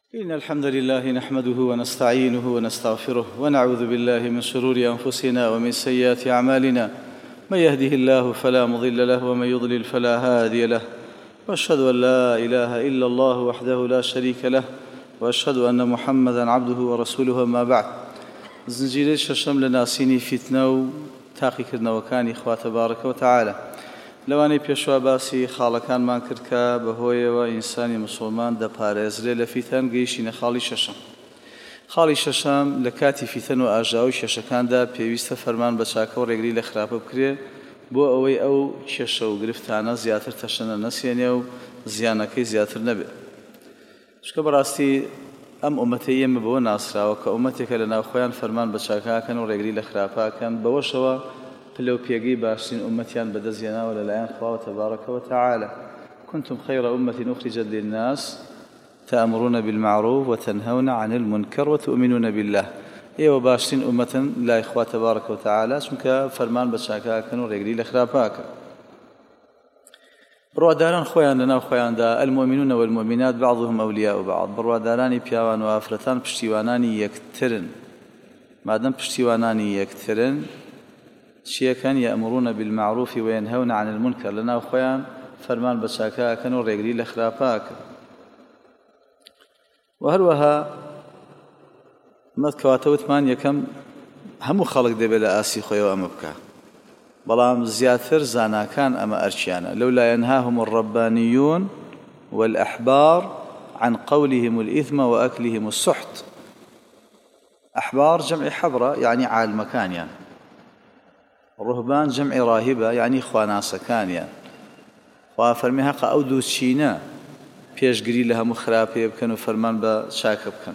إن الحمد لله نحمده ونستعينه ونستغفره ونعوذ بالله من شرور أنفسنا ومن سيئات أعمالنا. من يهده الله فلا مضل له ومن يضلل فلا هادي له، وأشهد أن لا إله إلا الله وحده لا شريك له، وأشهد أن محمدا عبده ورسوله. أما بعد، زنجيري شەشەم لە ناسینی فتنە و تاقیکردنەوەکانی خوا تەبارەکە و تەعالە. لەوانەی پێشوا باسی خاڵەکانمان کرد کە بەهۆیەوە ئینسانی مسلمان دەپارێزرێت لە فیتەن، گەیشتینە خاڵی شەشەم. خاڵی شەشەم لە کاتی فیتەن و ئاژاوی کێشەکاندا پێویستە فەرمان بە چاکە و ڕێگری لە خراپە بکرێت بۆ ئەوەی ئەو کێشە و گرفتانە زیاتر تەشەنە نەسێنێ و زیانەکەی زیاتر نەبێت. چکە بەڕاستی ئەم ئومەتەی ئێمە بەوە ناسراوە کە ئومەتێکە لە ناوخۆیان فەرمان بە چاکاکەن و ڕێگری لە خراپاکەن، بەوەشەوە پلە و پێگەی باشترین ئومەتیان بەدەستهێناوە لەلایەن خوا تەبارەکە و تەعالە. كنتم خير أمة أخرجت للناس تأمرون بالمعروف وتنهون عن المنكر وتؤمنون بالله. ئێوە باشترین ئومەتن لای خوا تەبارەکە و تەعالە، چونکە فەرمان بە چاکاکەن و ڕێگری لە خراپاکەن. بڕواداران خۆیان لەناو خۆیاندا المؤمنون والمؤمنات بعضهم أولياء بعض. بڕوادارانی پیاوان و ئافرەتان پشتیوانانی یەکترن. مادەم پشتیوانانی یەکترن، چیەکەن؟ یەأمرون بالمعروف وینهون عن المنکر. لەناو خۆیان فەرمان بە چاکاکەن و ڕێگری لە خراپاکەن. و هەروەها کەواتە وتمان یەکەم هەموو خەڵک دەبێت لە ئاسی خۆیەوە ئەمە بکە، بەڵام زیاتر زاناکان ئەمە ئەرچیانە. لولا ينهاهم الربانيون والأحبار عن قولهم الإثم وأكلهم السحت. أحبار جمع حبرة يعني عالمكان، يعني الرهبان جمع راهبة يعني خواناسكان، يعني وفرمي هەقە ئەو دوو چینە پێشگری لە هەموو خراپێ بکەن و فەرمان بە چاکە بکەن.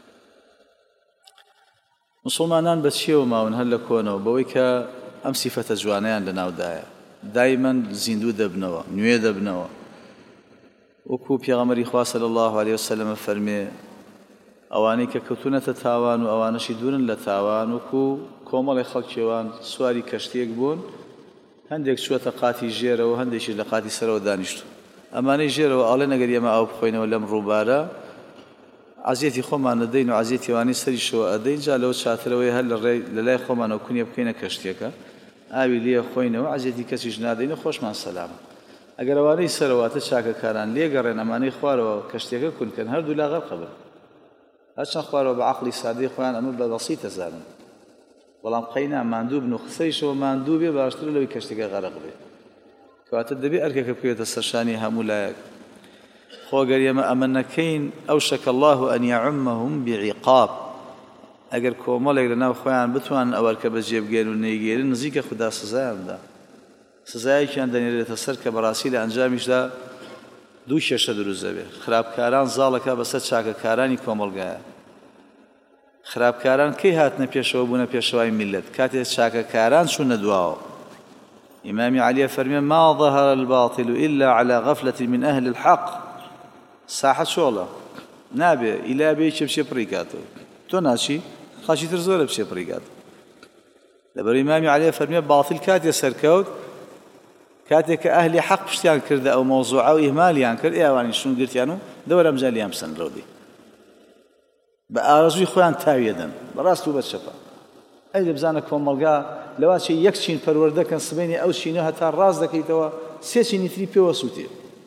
مسلمانان بە چیەوە ماون هەر لە کۆنەوە؟ بەوەی کە ئەم سیفەتە جوانەیان لە ناودایە، دایمەن زیندوو دەبنەوە، نوێ دەبنەوە. وەکو پێغەمبەری خوا صلی الله علیه وسلم فەرمێ ئەوانەی کە کەوتونەتە تاوان و ئەوانەشی دوورن لە تاوان، وەکو کۆمەڵی خەڵکیێوان سواری کەشتێک بوون، هەندێک چووەتە قاتی ژێرەوە، هەندێکی لە قاتی سەرەوە دانیشتو. ئەمانەی ژێرەوە ئاڵێ نەگەر ئێمە ئاو بخۆینەوە لەم ڕووبارە، عەزیەتی خۆمان دەدەین و عەزیەتی وانی سەریشەوە ئەدەین، جا لەوە چاترەوەی هەر لە لای خۆمانەوە کونیە بکەینە کەشتێکە، ئاوی لێ خۆینەوە، عەزیەتی کەسیش نادەین و خۆشمان سەلامە. ئەگەر ئەوانەی سەرەواتە چاکەکاران لێگەڕێن ئەمانەی خوارەوە کەشتێکە کونکەن، هەردوو لا غەرقە بن. هەرچەند خوارەوە بە عەقڵی سادەی خۆیان ئەمە بە بەسیط دەزانن، بەڵام قەینا ماندوو بن و قسەیشەوە ماندوو بێ باشترە لەوەی کەشتێکە غەرق بێ. کەواتە دەبێ ئەرکەکە بکوێتە سەرشانی هەموو لایەک. خۆگەر ئێمە ئەمە نەکەین ئەوشەک الله ئەن یەعومەهم بعیقاب. ئەگەر کۆمەڵێک لەناو خۆیان بتوانن ئەوەرکە بەجێبگێن و نەیگێرن، نزیکە خوددا سزایاندا، سزایەکیان دەنێرێتە سەر کە بەڕاستی لە ئەنجامیشدا دوو کێشە دروست دەبێ. خراپکاران زاڵەکە بەسەر چاکەکارانی کۆمەڵگایە. خراپکاران کەی هاتنە پێشەوە بوونە پێشەوای میلەت؟ کاتێک چاکەکاران چوونە دواوە. ئیمامی عەلیە فەرمێ ما ظهر الباطل إلا على غفلة من أهل الحق. ساحە چۆڵە نابێ ئیلا بێ چێ بچێ پڕی کاتەوە، تۆ ناچی خەڵکی تر زۆرە بچێ پڕی کاتەوە. لەبەر ئیمامی عەلیە فەرمێ باڵتیل کاتێ سەرکەوت، کاتێک کە ئەهلی حەق پشتیان کردە ئەو مەوزوعە و ئیهمالیان کرد، ئێوانی شون گرتیان و دەوەرە ئەمجا لیان بسەنرەوەدی، بە ئارەزووی خۆیان تاویەدەن بەڕاست و بەچەپە. ئەی دەبزانە کۆمەڵگا لەواچی یەک چین پەروەردەکەن، سبەینی ئەو چینە هەتا ڕاز دەکەیتەوە سێ چینی تری پێوە سووتێ.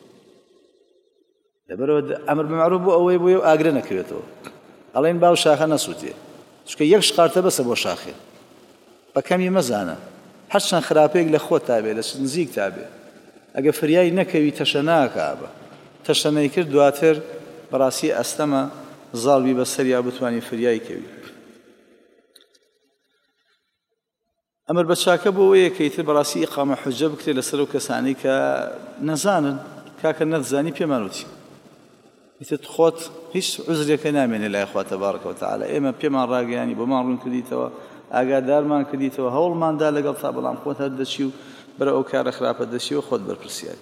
لەبەرەوە ئەمر بمەعروف بۆ ئەوەی بۆیە و ئاگرە نەکەوێتەوە، ئەڵێن باو شاخە نەسووتێ، چونکە یەک شقارتە بەسە بۆ شاخێ، بەکەمی مەزانە. هەرچەند خراپەیەک لە خۆت تابێ، لە نزیک تابێ، ئەگە فریای نەکەوی تەشە ناکە بە تەشەنەی کرد، دواتر بەڕاستی ئەستەمە زاڵبی بەسەر یا بتوانی فریای کەوی. ئەمر بە چاکە بۆ ئەوەیە کەیتر بەڕاستی ئیقامە حوجە بکرێت لەسەر ئەو کەسانی کە نەزانن. کاکە نەتزانی پێمان وتی، ئیتر خۆت هیچ عوزرێکە نامێنێ لای خوا تەبارەکە و تەعالە. ئێمە پێمان ڕاگەیانی بۆمان ڕوون کردیتەوە، ئاگادارمان کردیتەوە، هەوڵماندا لەگەڵ تا، بەڵام خۆت هەر دەچی و بەرە ئەو کارە خراپە دەچی و خۆت بەرپرسیاری.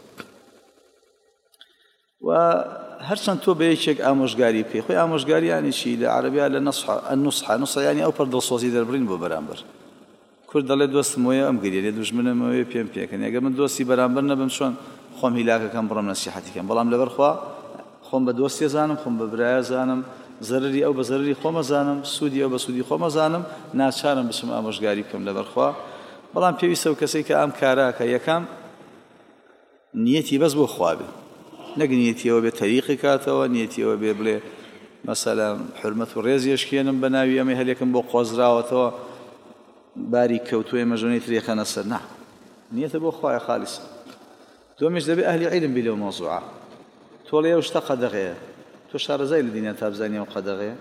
و هەرچەند تۆ بە یەکێک ئامۆژگاری پێ، خۆی ئامۆژگاریانی چی لە عەرەبیە لە نوسحە یانی ئەو پەر دڵسۆزی دەربڕین بۆ بەرامبەر. کورد دەڵێ دۆستم وەیە ئەم گریێ دوژمنم وەیە پێم پێکەن، ئەگەر من دۆستی بەرامبەر نەبم چۆن خۆم هیلاکەکەم بڕۆم نەسیحەتیکەم، بەڵام لەبەرخوا خۆم بە دۆستی زانم خۆم بە برایە زانم زەرری ئەو بە زەرری خۆمە زانم سوودی ئەو بە سوودی خۆمە زانم ناچارم بچم ئامۆژگاری بکەم لەبەرخوا بەڵام پێویستە و کەسێک کە ئەم کاراکە یەکەم نیەتی بەس بۆ خوا بێ نەک نیەتیەوە بێ تەریقی کاتەوە نیەتیەوە بێ بڵێ مەسەلا حرمەت و ڕێز یەشکێنم بە ناوی ئەمە هەلێکم بۆ قۆزراوەتەوە باری کەوتوێ مەژۆنەی ترێخەنە سەر نا نیەتە بۆ خوایە خالیسە دومیش دەبێ ئەهلی عیلم بی لەو مەوزوعە تۆ لێ ئەو شتە قەدەغەیە تۆ شارەزای لە دینیان تا بزانیە ئەو قەدەغەیە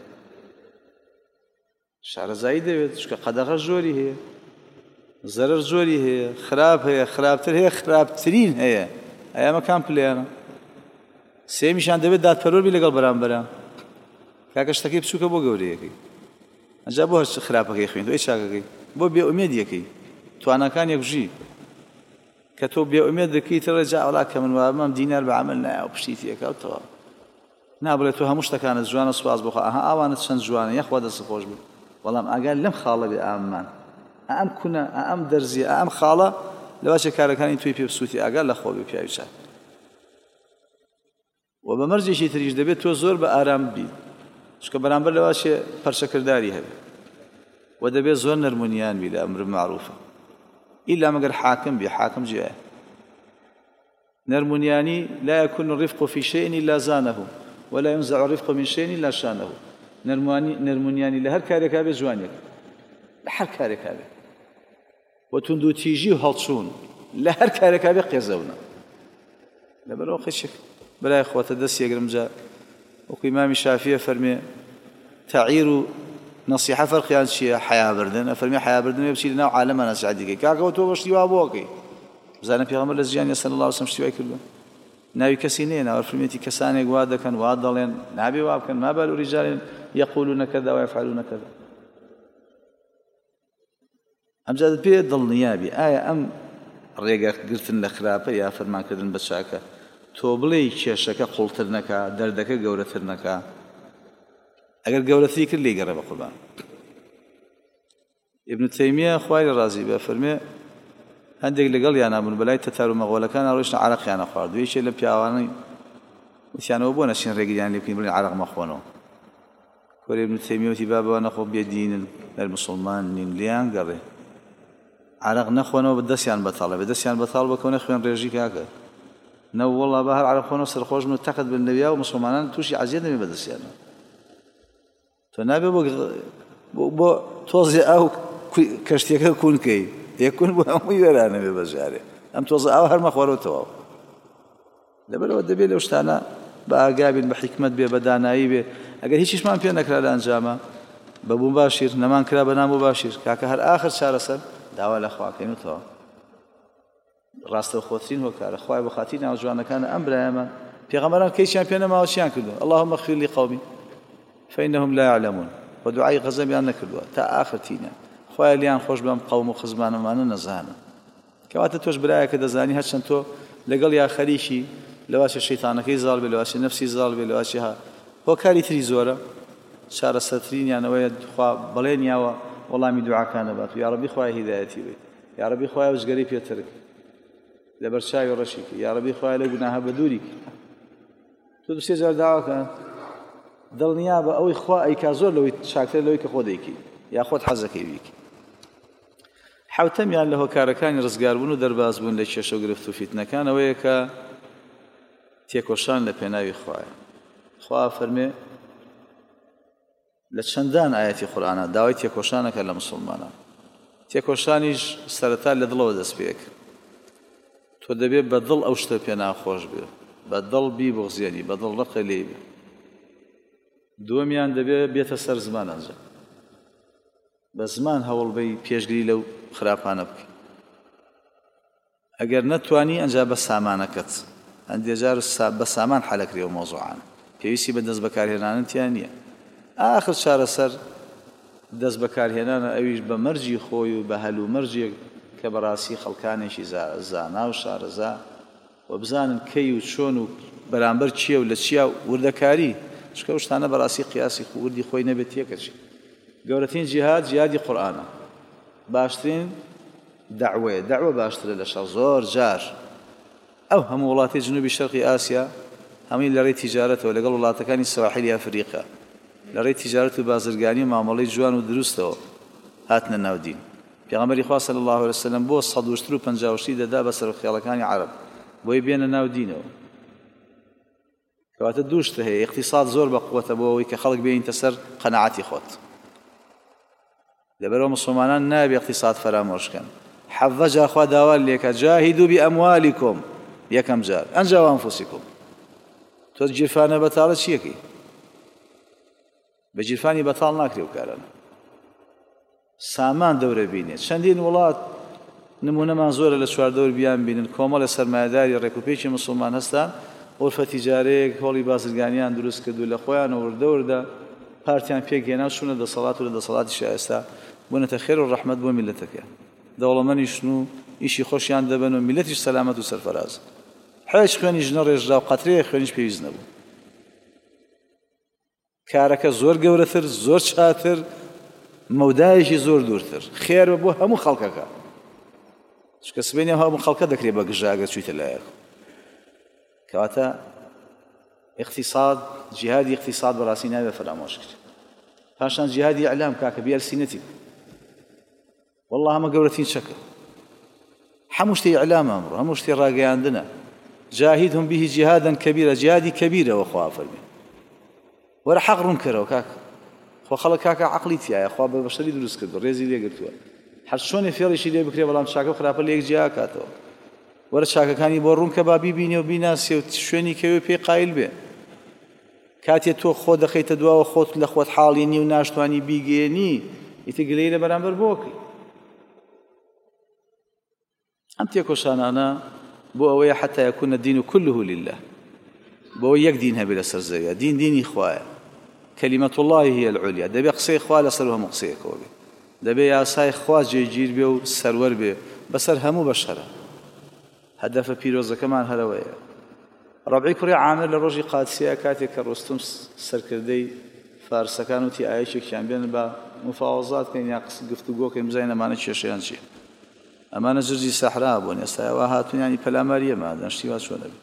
شارەزایی دەوێت چکە قەدەغە زۆری هەیە زەرەر زۆری هەیە خراپ هەیە خراپتر هەیە خراپترین هەیە ئەمە کام پلێنە سێمیشان دەبێت دادپەروەری لەگەڵ بەرامبەرە کاکە شتەکەی بچووکە بۆ گەورەیەکەی ئەجا بۆ هەر خراپەکەی خوێن تۆ ئەی چاکەکەی بۆ بێئومێدیەکەی توانەکان یەکژی کە تۆ بێئومێد دەکەیتە ڕێجا ئەوڵا کە من وابم دینار بە عەمەل نایە و پشتی تێکەوتەوە نابڵێت تۆ هەموو شتەکانت جوانە سوپاس بخوا ئەها ئاوانت چەند جوانە یەخوا دەست خۆش بوو بەڵام ئاگال لەم خاڵە بێ ئاممان ئەم کونە ئەم دەرزیە ئەم خاڵە لەواشە کارەکانی توی پێ بسووتی ئاگال لە خۆ بێ پیاوی چاک و بە مەرجێکی تریش دەبێت تۆ زۆر بە ئارام بیت چکە بەرامبەر لەواشێ پەرچەکردداری هەبێت و دەبێت زۆر نەرمونیان بی لە ئەمر معروفە ئیلا مەگەر حاکم بێ حاکم جێیە نەرمونیانی لا يكون الرفق في شيء إلا زانه ولا ينزع الرفق من شيء إلا شانه نەرمونیانی لە هەر کارێکا بێ جوانێک لە هەر کارێکا بێ و توندوتیژی و هەڵچوون لە هەر کارێکا بێ قێزەونە لەبەرەوە خێشێک برای خۆتە دەست یەگرم جا وەکو ئیمامی شافیە فەرمێ تەعیر و نەسیحە فەرقیان چییە حیابردن ئەفەرمێ حیابردن بچی لەناو عالەمە نەسیحەت دیکەی کاکەوە تۆ بەشتی وا بۆکەی بزانە پێغەمبەر لە ژیانی صلی الله علیه وسلم شتی وای کردووە ناوی کەسی نییە ناوەرفرمێتی کەسانێک وا دەکەن وا دەڵێن نابێ وا بکەن ما بال رجال يقولون كذا ويفعلون كذا ئەمجا پێ دڵنیابی ئایا ئەم ڕێگەگرتن لە خراپە یا فەرمانکردن بە چاکە تۆ بڵێ کێشەکە قوڵتر نەکا دەردەکە گەورەتر نەکا ئەگەر گەورەتری کرد لێ گەڕێ بە قوربان ابن تەیمیە خوای لە ڕازی بە فەرمێ هەندێک لەگەڵ یان نابوون بەلای تەتار و مەغۆلەکان ڕۆیشتە عەرەقیانە خوارد دوێشێ لە پیاوانەی وتیانەوە بۆ نەچین ڕێگریان لێ بکەین بڵێن عەرەق مەخۆنەوە کۆرێ ابن تەیمیە وتی با بەوە نەخۆ بێدینن هەر موسڵمان نین لیان گەڕێ عەرەق نەخۆنەوە بەدەستیان بەتاڵە بەدەستیان بەتاڵ بکەونە خوێن ڕێژی کاکە نەو وەڵڵا بە هەر عەرەق خۆنەوە سەرخۆش بن و تەقت بن نەویا و موسڵمانان تووشی عەزیەت نەبێ بەدەستیانەوە تۆ نابێ بۆ تۆزێ ئەو کەشتیەکە کوونکەی یەکون بۆ هەمووی وێرانە بێ بەژارێ ئەم تۆزە ئاو هەر مەخۆرەوە لەبەرەوە دەبێت لەو شتانە بە ئاگا بین بە حیکمت بێ بە دانایی بێ ئەگەر هیچیشمان پێ نەکرا لە ئەنجامە بە بوو باشیر نەمان کرا بە نام و باشیر کاکە هەر ئاخر چارەسەر داوا لە خواکەینەوە ڕاستەوخۆترین هۆکارە خوای بە خاتی ناو جوانەکانە ئەم برایەمان پێغەمبەران کەیچیان پێ نەماوە چیان کردووە اللهم اغفر لقومي فإنهم لا يعلمون و دوعای غەزەبیان نەکردووە تا ئاخر تینە خوای لیان خۆش بەم قەوم و خزمانەمانە نەزانن کەواتە تۆش برایەکە دەزانی هەرچەند تۆ لەگەڵ یا خەریکی لەواشە شەیتانەکەی زاڵ بێ لەواشە نەفسی زاڵ بێ لەواشە هۆکاری تری زۆرە چارەسەرترینیانەوەیە خوا بەڵێنیاوە وەڵامی دوعاکانە بات و یا ڕەبی خوای هیدایەتی بێت یا ڕەبی خوای وزگەری پێترک لەبەر چاوی ڕەشیکی یا ڕەبی خوای لە گوناهە بە دووریکی تۆ دوو سێ جار داواکە دڵنیا بە ئەوەی خوا ئەیکا زۆر لەوەی چاکتر لەوەی کە خۆ دەیکی یا خۆت حەزەکەی بیکی حوتەمیان لە هۆکارەکانی ڕزگاربوون و دەربازبوون لە کێشە و گرفت و فیتنەکانەوەیە کە تێکۆشان لە پێناوی خوایە خوا فەرمێ لە چەندان ئاەتی قورئانە داوای تێکۆشانەکە لە مسڵمانان تێکۆشانیش سەرەتا لە دڵەوە دەست پێک تۆ دەبێت بە دڵ ئەو شتە پێ ناخۆش بێ بە دڵ بی بغزێنی بە دڵ ڕقە لێ بێ دووەمیان دەبێت بێتە سەر زمان ئەنجا بە زمان هەوڵ بەی پێشگیری لەو خراپانە بکەی ئەگەر نەتوانی ئەنجا بە سامانەکەت هەندێک جار بە سامان حەلەکرێەوە مۆزوعانە پێویستی بە دەست بەکارهێنانتیان نییە ئاخر چارەسەر دەست بەکارهێنانە ئەویش بە مەرجی خۆی و بە هەلو مەرجێک کە بەڕاستی خەڵکانێکی زانا و شارەزا و بزانن کەی و چۆن و بەرامبەر چییە و لە چیا وردەکاری چکە ئەو شتانە بەڕاستی قیاسی وردی خۆی نەبێت تێکەچی گەورەترین جیهاد جیهادی قورئانە باشترین دەعوە باشترە لە شەڕ زۆر جار ئەو هەموو وڵاتی جنوبی شەرقی ئاسیا هەمووی لە ڕێی تیجارەتەوە لەگەڵ وڵاتەکانی سواحیلی ئەفریقا لە ڕێی تیجارەت و بازرگانی و مامەڵەی جوان و دروستەوە هاتنە ناو دین. پێغەمبەری خوا صلی الله علیه وسلم بۆ 150 دەدا بە سەرۆکخێڵەکانی عەرەب بۆی بێنە ناو دینەوە. کەواتە دووشتە هەیە، اقتصاد زۆر بە قووەتە بۆ ئەوەی کە خەڵک بێنتە سەر قەناعەتی خۆت. لەبەرەوە مسلمانان نابێ اقتصاد فرامۆشکەن. حەڤە جار خوا داوا لێکە جاهیدوا بئەموالیکم یەکەم جار ئەنجا وأنفسکم. تۆ جیرفانە بەتاڵە چیەکەی؟ بە جیرفانی بەتاڵ ناکرێ و کارانە. سامان دەورە بینێت. چەندین وڵات نمونەمان زۆرە لە چواردەور بیان بینن کۆمەڵە سەرمایەداری ڕێکوپێکی مسلمان هەستان عورفە تیجارەیەک هۆڵی بازرگانیان دروست کردو لە خۆیان وردەوردا پارتیان پێکهێنا و چوونە دەسەڵات و لە دەسەڵاتی ئێستا بوونەتە خێر و ڕەحمەت بۆ میلەتەکە. دەوڵەمەندیشن و ئیشی خۆشیان دەبن و میلەتیش سەلامەت و سەرفەراز. هیچ خوێنیش نەڕێژرا و قەترەیەک خوێنیش پێویست نەبوو. کارەکە زۆر گەورەتر، زۆر چاتر، مەودایەکی زۆر دوورتر، خێر بۆ هەموو خەڵکەکە. چکە سبەینی هەموو خەڵکە دەکرێت بە گژاگە چوویتە لایەک. کەواتە اقتصاد، جیهادی اقتصاد بەڕاستی نابێت فرامۆش کرد. پاشان جیهادی ئیعلام کاکە بیارسینەتی والله هەمە گەورەترین چەکە. هەموو شتێ ئیعلامە ئەمڕۆ، هەموو شتێ ڕاگەیاندنە. جاهدهم به جهادا كبيرا، جهادی کەبیرەوە خوا فەرمێ. وەرە حەق ڕوون کەرەوە کاکە. خۆ خەڵک کاکە عەقڵی تایە، خوا بە بەشەری دروست کردو، ڕێزی لێگرتووە. هەر چۆنێ فێڵێکی لێ بکرێ بەڵام چاکە و خراپە لە یەک جیا کاتەوە. وەرە چاکەکانی بۆ ڕوون کە با بیبینێ و بیناسێ و شوێنی کەوێ پێی قایل بێ. کاتێ تۆ خۆ دەخەیتە دواوە خۆت لە خۆت حاڵی نی و ناشتوانی بیگەێنی ئیتر گلەی لە بەرامبەر بۆکەی. ئەم تێکۆشانانە بۆ ئەوەیە حتى يكون الدين كله لله، بۆ یەک دین هەبێ لەسەر زەویە. دین دینی خوایە. كلمة الله هي العليا. دەبێ قسەی خوا لەسەر هەموو قسەیەکەوە بێ. دەبێ یاسای خوا جێگیر بێ و سەروەر بێ بەسەر هەموو بەشەرە. هەدەفە پیرۆزەکەمان هەرەوەیە. ڕەبعی کوڕی عامر لە ڕۆژی قادسیە کاتێک کە ڕۆستوم سەرکردەی فارسەکان وتی ئایەکێکیان بێن بە مفاوەزات بکەین یا گفتوگۆکەین بزانین ئەمانە کێشەیان چییە. ئەمانە جرجی سەحرا بوون، ئێستا ئەوە هاتوون ینی پەلاماریەمان دەشتی وا چۆنە بێ.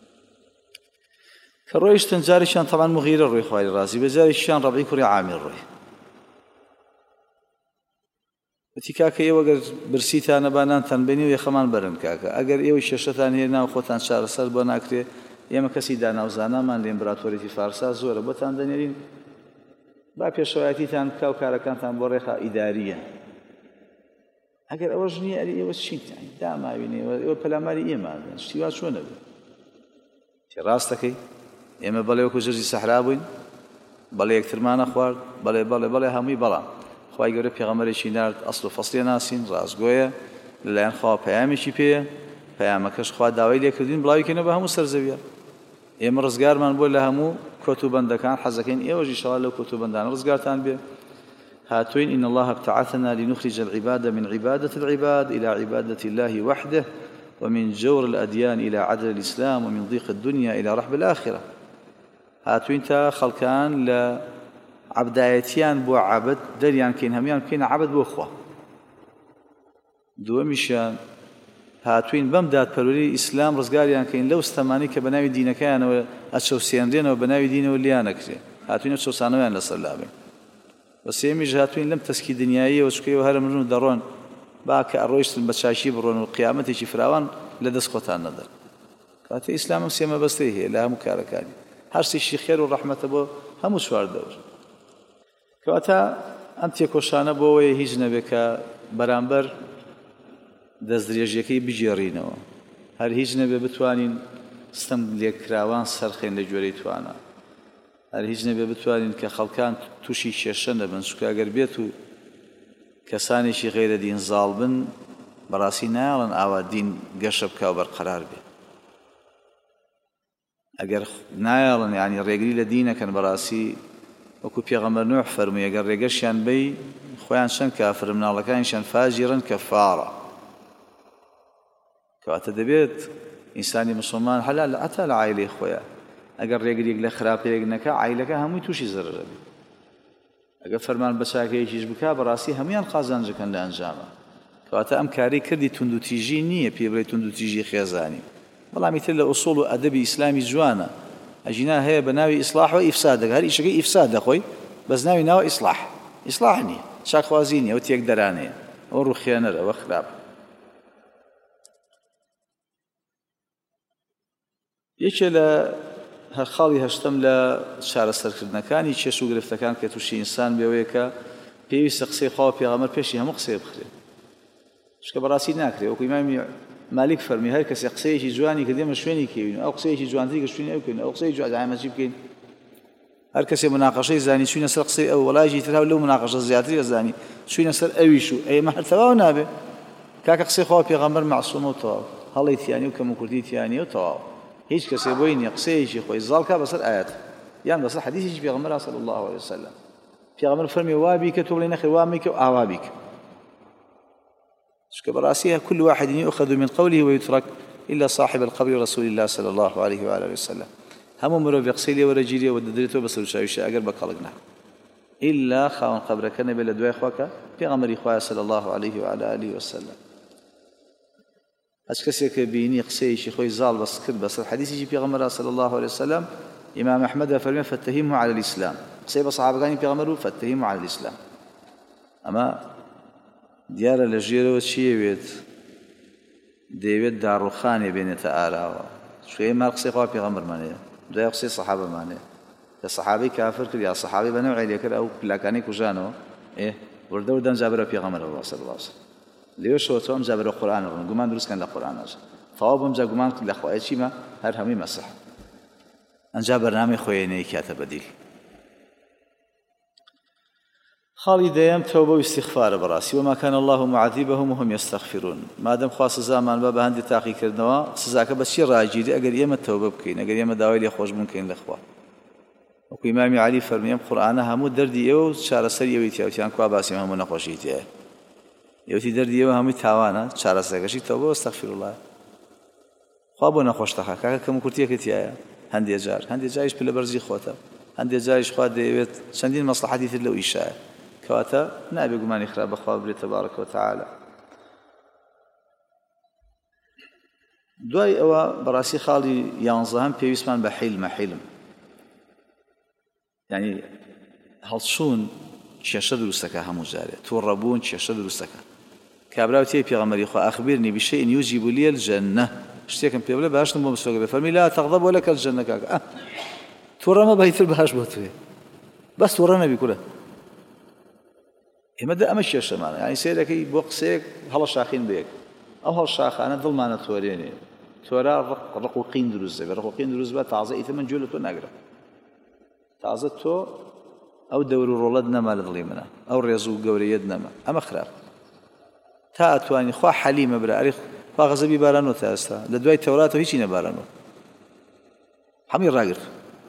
کە ڕۆیشتن جارێکیان تەمان مغیرە ڕۆی خوای ڕازی بێ، جارێکیان ڕەبعی کوڕی عامر ڕۆی. وتی کاکە ئێوە گەر برسیتانە بانانتان بێنی و یەخەمان بەرن کاکە، ئەگەر ئێوەی شێشەتان هێنا و خۆتان چارەسەر بۆ ناکرێ ئێمە کەسی داناوزانامان لە ئیمپراتۆریەتی فارسا زۆرە بۆتان دەنێرین با پێشەوایەتیتان بکە و کارەکانتان بۆ ڕێخا ئیداریە. ئەگەر ئەوەش نییە ئەری ئێوە چیتان داماوینێ ئێوە پەلاماری ئێمان شتی وا چۆنە بێ. تێ ڕاستەکەی ئێمە بەڵێ وەکو جرجی سەحرا بووین، بەڵێ یەکترمانە خوارد، بەڵێ بەڵێ بەڵێ هەمووی بەڵام خوای گەورە پێغەمبەرێکی نارد ئەسڵ و فەسڵی ناسین، ڕاستگۆیە لەلایەن خوا پەیامێکی پێیە، پەیامەکەش خوا داوای لێکردین بڵاویکەنە بە هەموو سەرزەویە. ئێمە ڕزگارمان بۆ لە هەموو کۆتوبەندەکان حەزەکەین ئێوەش ئینشاءالله لەو کۆتوبەندانە ڕزگارتان بێ. هاتوين إن الله ابتعثنا لنخرج العباد من عبادة العباد إلى عبادة الله وحده، ومن جور الأديان إلى عدل الإسلام، ومن ضيق الدنيا إلى رحب الآخرة. هاتوين تا خلقان لعبدايتيان بو عبد دريان كين هميان كين عبد بو أخوة. دوميشان هاتوين بمداد پەروەری ئیسلام ڕزگاریان کەین لەو ستەمانی کە بەناوی دینەکەیانەوە ئەچەوسێنرێنەوە بەناوی دینەوە لیانەکرێ، هاتوینە چەوسانەوەیان لەسەر لابێن. و سێمیش هاتوین لەم تەسکی دنیاییەوە چکەوە هەرە مرن و دەڕۆن با کە ئەڕۆیشتن بە چاشی بڕۆن و قیامەتێکی فراوان لە دەست خۆتان نەدەن. کاتێ ئیسلامم سێمە بەستەی هەیە لە هەموو کارەکانی، هەر شتێکی خێر و ڕەحمەتە بۆ هەموو چواردەور. کەواتە ئەم تێکۆشانە بۆ ئەوەیە هیچ نەبێ کە بەرامبەر دەستدرێژیەکەی بجێڕینەوە، هەر هیچ نەبێ بتوانین ستەم لێکراوان سەرخێن لە گوێرەی توانە، هەر هیچ نەبێ بتوانین کە خەڵکان تووشی کێشە نەبن، چونکە ئەگەر بێت و کەسانێکی غەیرە دین زاڵ بن بەڕاستی نایڵن ئاوا دین گەشە بکە و بەرقەرار بێ. ئەگەر نایڵن یعنی ڕێگری لە دینەکەن بەڕاستی وەکو پێغەمبەر نوح فەرمووی ئەگەر ڕێگەشیان بەی خۆیان چەند کافر مناڵەکانیشیان فاجیرن کەفارە. کەواتە دەبێت ئینسانی مسلمان حەلال ئەتا لە عایلەی خۆیە ئەگەر ڕێگریەک لە خراپەیەک نەکا عایلەکە هەمووی تووشی زەرەرە بێت. ئەگەر فەرمان بە چاکەیەکیش بکا بەڕاستی هەمویان قازانجەکەن لە ئەنجامە. کەواتە ئەم کاری کردی توندوتیژی نییە پێ بڵێ توندوتیژی خێزانی، بەڵام ئیتر لە ئوسوڵ و ئەدەبی ئیسلامی جوانە ئەژینا هەیە بە ناوی ئیسلاح و ئیفساد دەکات، هەر ئیشەکەی ئیفساد دەخۆی بەس ناوی ناوە ئیسلاح. ئیسلاح نییە، چاکخوازی نییە، ئەو تێک دەرانەیە، ئەو ڕوخێنەرە، ئەوە خراپە. یەکێ لە خاڵی هەشتم لە چارەسەرکردنەکانی کێش و گرفتەکان کە تووشی ئینسان بێوەیە کە پێویستە قسەی خوا و پێغەمبەر پێشی هەموو قسەی بخرێت. چکە بەڕاستی ناکرێت. وەکو ئیمامی مالک فەرمی هەر کەسێ قسەیەکی جوانی کە دێمە شوێنی کێوین، ئەو قسەیەکی جوانتری کە شوێنی ئەو کەین، ئەو قسەی جوانمەجی بکەین. هەر کەسێ مناقەشەی زانی چوینە سەر قسەی ئەو وەڵایەکی تر لەو مناقەشە زیاتری ئەزانی چوینە سەر ئەویش و ئەمە هەر تەواو نابێ. کاکە قسەی خوا و پێغەمبەر مەعسوومە و تەواو، هەڵی تیانی و کەم و کوردی تیانی و تەواو. هیچ کەسێ بۆی نییە قسەیەکی خۆی زاڵکا بەسەر ئاەت یان بەسەر حەدیثێکی پێغەمبەر صلی الله علیه وسلم. پێغەمبەر فەرمی وا بیکە تۆ بڵێ نەخێر وا مەیکە و ئاوا بیکە. چکە بەڕاستی كل واحد يؤخذ من قوله ويترك إلا صاحب القبر رسول الله صلى الله عليه وآله وسلم. هەموو مرۆڤ قسەی لێ وەرەگیریەوە دەدرێتەوە بەسەر و چاویشە ئەگەر بە کەڵک نەکە ئیلا خاوەن قەبرەکە نەبێت لە دوای خواکە پێغەمبەری خوایە صلی الله عليه وعلى آله وسلم. هەچ کەسێک کە بینی قسەیەکی خۆی زاڵ بەس کرد بەسەر حەدیثێکی پێغەمبەر صلی الله عليه وسلم، ئیمام ئەحمەد فەرمێ فاتهمه على الإسلام، قسەی بە سەحابەکانی پێغەمبەر و فاتهمه على الإسلام. ئەمە دیارە لە ژێرەوە چیەوێت؟ دەیەوێت داڕوخانێ بێنێتە ئاراوە. شوێ مار قسەی خوا پێغەمبەرمانەیە، دوای قسەی سەحابەمانەیە. کە سەحابەی کافر کرد یا سەحابەی بە نەوعی لێ کرد ئەو پلاکانەی کوژانەوە، وردە وردە ئەم جابرە پێغەمبەر صلی الله عليه وسلم. لێوە شەوە ئەم جابرە قورئان ڕۆن گومان دروستکەن لە قورئان ئەجا تەواو بەم جا گومان کرد لە خوایە چیمە هەر هەمووی مەسح. ئەنجا بەرنامەی خۆیانەیە کاتە بەدیل. خاڵی دەیەم تەوبە و استیغفارە بەڕاستی. وما كان الله معذبهم وهم يستغفرون. مادەم خوا سزامان بە هەندی تاقیکردنەوە، سزاکە بە چی ڕاگیری؟ ئەگەر ئێمە تەوبە بکەین، ئەگەر ئێمە داوای لێخۆشبوون بکەین لە خوا. وەکو ئیمامی عەلی فەرمێ قورئانە هەموو دەردی ئێوە و چارەسەری ئێوەی تیاوتیان کوا باسی هەموو نەخۆشی تێیە. ئێوەتی دەردی ئێوە هەمووی تاوانە، چارەسەرەکەشی تەوبە و ئەستەغفیرڵڵاه. خوا بۆ نەخۆش دەخا کاکە کەم و کورتیەکە تایە هەندێک جاریش پلە بەرزی خۆتە، هەندێک جاریش خوا دەیەوێت چەندین مەسلحەتی تر لەو ئیشایە کەواتە نابێ گومانی خراپ بەخوا بێت تەبارەکە وتەعالە. دوای ئەوە بەڕاستی خاڵی یانزەهەم پێویستمان بە حیلم، یعنی هەڵچوون کێشە دروستەکە هەموو جارێ، تووڕەبوون کێشە دروستەکە. کابراو تێی پێغەمبەری خوا ئەخبرنی بشەیئین یوجیب لی الجەنە، شتێکم پێ بڵێ باشتم بۆ مسۆگە بێ. فەرمی لا تەغضەب وەلەکە الجەنە. کاکە تووڕەمە بەیتر باش بۆ توێ، بەس تووڕە نەبی کورە. ئێمە ئەمە کێشەمانە، یعنی سیرەکەی بۆ قسەیەک هەڵە شاخین بەیەک، ئەو هەڵ شاخانە دڵمانە تۆرێنێ، تۆرە ڕق و قین دروست دەبێت. ڕق و قین دروست بە تازە ئیتر من گوێ لە تۆ ناگرم، تازە تۆ ئەو دەور و ڕۆڵەت نەما لە دڵی منە، ئەو ڕێز و گەورەیەت نەما. ئەمە خراپ. تا ئەتوانی خوا حەلیمە برا، ئەری خوا غەزەبی بارانەوە تا ئێستا لە دوای تەوراتەوە هیچی نەبارانەوە، هەمووی ڕاگرت.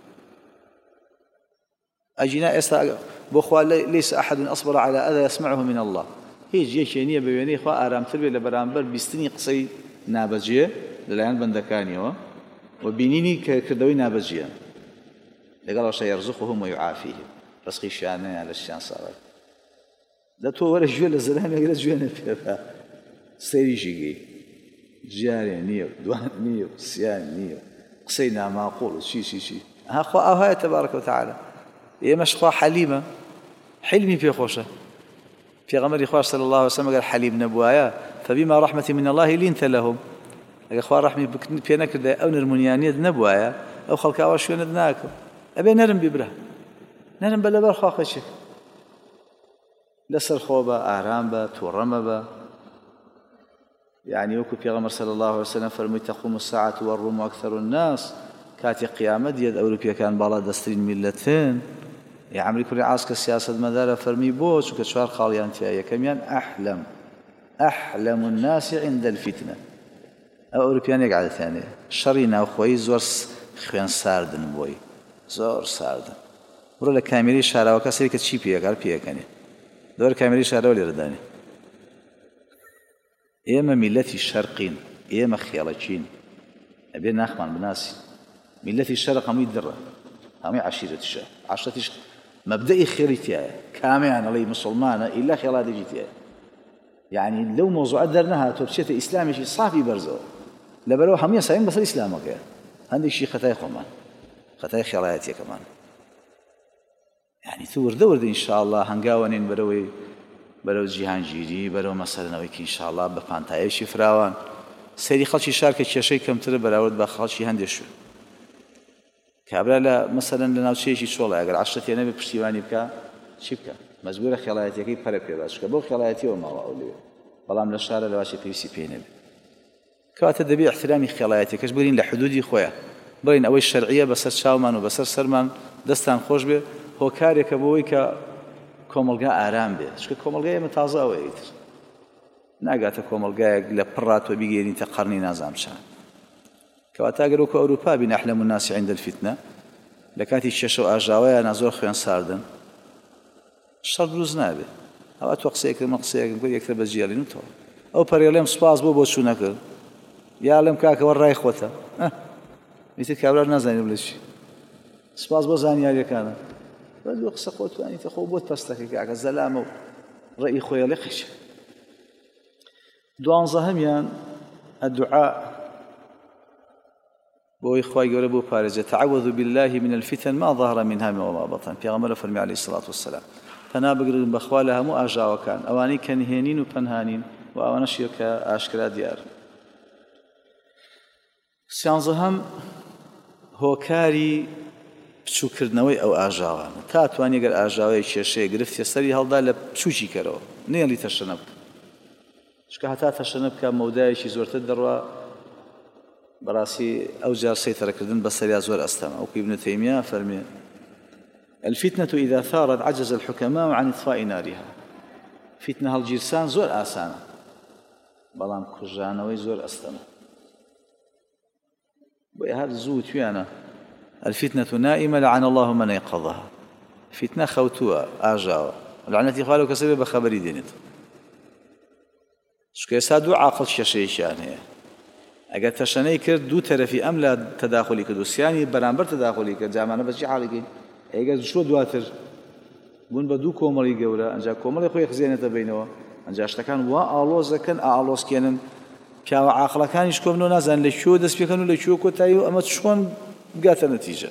ئەجینا ئێستا بۆ خوا ليس أحد أصبر على أذى يسمعه من الله. هیچ یەکێ نییە بە وێنەی خوا ئارامتر بێت لە بەرامبەر بیستنی قسەی نابەجێ لەلایەن بەندەکانیەوە و بینینی کە کردەوەی نابەجیە لەگەڵەوەشە یەرزقهم ویعافیهم، ڕزقیشیانەیە لە شیان ساڕێ. دە تۆ وەرە گوێ لە زەلامێکرە گوێنە پێدا سەیریشی گەی جیارێ نییە، دوان نییە، سیان نییە، قسەی ناماقوڵ و چی خوا ئەوهایە تەبارەکە وتەعالە. ئێمەش خوا حەلیمە، حلمی پێخۆشە. پێغەمبەری خوا صلی الله علیه وسلم ئەگەر حەلیم نەبوایە فبما رحمة من الله لنت لهم، ئەگەر خوا ڕەحمی پێ نەکردای ئەو نەرمونیانیت نەبوایە ئەو خەڵکاوە شوێنت ناکەوە، ئەبێ نەرم بیبرە، نەرم بە لەبەر خوا خەچێک لەسەر خۆ بە، ئارام بە، تووڕەمە بە. يعني وەکو پێغەمبەر صلی الله علیه وسلم فەرمووی تەقوم الساعة والروم أكثر الناس، کاتی قیامەت دێت ئەوروپیەکان باڵا دەستترین میلەتن. عەمری کوڕی عاس کە سیاسەتمەدارە فەرمی بۆ چونکە چوار خاڵیان تیا. یەکەمیان ئەحلەم الناس عند الفتنة، ئەو ئەوروپیان یەک عادەتیانەیە شەڕی ناوخۆیی زۆر خوێن ساردن بۆی، زۆر ساردن. بڕۆ لە کامێرەی شاراوەکە سەری کە چی پێیەکار پێیەکەنێ دۆر کامێرەی شاراوە لێرەدانی. ئێمە میلەتی شەرقین، ئێمە خێڵەکین، ئەبێ ناخمان بناسین. میلەتی شەرق هەمووی دڕە، هەمووی عەشیرەتیشە، عەشرەتیش مەبدەئی خێری تایە، کامیان ئەڵێی مسڵمانە ئیلا خێڵاتێکی تایە. یعنی لەو مۆزوعە دەرنەهاتۆ بچێتە ئیسلامێکی صافی بەرزەوە، لەبەرەوە هەمووی سایم بەسەر ئیسلامەکەیە، هەندێکشی خەتای خۆمان. خەتای خێڵایەتیەکەمان یعنی تو وردە ئینشاءالله هەنگاوەنین بەرەو جیهانگیری بەرەو مەسەلەنەوەیکی ئینشاءالله بە پانتایشی فراوان سەیری خەڵکی شار کە کێشەی کەمترە بەراورد بە خەڵکی هەندێک شوێن کابرا لە مەسەلەن لە ناوچەیەکی چۆڵە ئەگەر عەشرەتێ نەبێ پشتیوانی بکە چی بکە مەجبورە خێڵایەتیەکەی پەرە پێ باشکە بۆ خێڵایەتیەوە ماوە ئەو لێ بەڵام لە شارە لەواشی پێویستی پێ نەبێ کەواتە دەبێ احترامی خێڵایەتیەکەش بگرین لە حدودی خۆیان بڵین ئەوەی شەرعیە بەسەر چاومان و بەسەر سەرمان دەستان خۆش بێ هۆکارێکە بۆەوەی کە کۆمەلگا ئارام بێ چکە کۆمەلگای ئێمە تازە ئەوەیە تر ناگاتە کۆمەلگایەک لە پڕاتۆ بیگەێنیتە قەرنی نازام چان کەواتە ئەگەر وەکو ئەوروپا بین ئەحلەم الناس عند الفتنە لە کاتی کێشە و ئاژاوەیە زۆر خوێن ساردن شەڕ دروست نابێ ئەوە تۆ قسەیەکرد مە قسەیەکم کرد یەکتر بەجێڵینەوە ئەو پەرێڵێم سوپاس بۆ چوونەکرد یا لەم کاکەوە ڕای خۆتە ئیتر کابرا نازانێ بڵێ چی سوپاس بۆ زانیاریەکانە بەدوو قسە خۆ توانیتە خۆ بۆت پەستەکەی کاکە زەلامە و ڕێی خۆیە لێ خیشە دوانزەهەمیان الدعاء بۆی خوای گەورە بۆ پارێزێت تعوذ بالله من الفتن ما ظهر منها وما بطن پێغەمبەر فەرمی عەلەیهی الصلاة والسلام پەنا بگرن بەخوا لە هەموو ئاژاوەکان ئەوانەی کە نهێنین و پەنهانین و ئەوانەشیە کە ئاشکرا دیار سیانزەهەم هۆکاری بچووکردنەوەی ئەو ئاژاوانە تا توانی گەر ئاژاوەیە کێشەیە گرفتیە سەری هەڵدا لە بچووکی کەرەوە نێڵی تەشەنە بکە چکە هەتا تەشەنە بکە مەودایەکی زۆرتر دەڕوا بەڕاستی ئەو جار سەیطرەکردن بەسەریا زۆر ئەستەمە وەکو ئیبن تەیمیە فەرمێ الفتنة إذا ثارت عجز الحكماء عن إطفاء نارها فتنة هەڵگیرسان زۆر ئاسانە بەڵام کوژانەوەی زۆر ئەستەمە بۆیە هەر زوو توێنە الفتنة نائمة لعن الله من يقظها فتنة خوتوها ئاژاوە لعنەتی خوا لەو کەسە بێ بە خەبەری دێنێت چکە ئێستا دوو عاقڵ کێشەیەکیان هەیە ئەگەر تەشەنەی کرد دوو تەرەفی ئەم لە تەداخلی کرد و سیانی بەرامبەر تەداخلی کرد جامانە بەچی حاڵیگەین ئەگەر شووە دواتر بوون بە دوو کۆمەڵی گەورە ئەنجا کۆمەڵی خۆی خزیێنێتە بینەوە ئەنجا شتەکان وا ئاڵۆزەکەن ئاڵۆزکێنن پیاوە عاقڵەکانیش کۆبنەوە نازان لە کوێ دەست پێکەن و لە کوێ کۆتایی و ئەمە چۆن بگاتە نەتیجە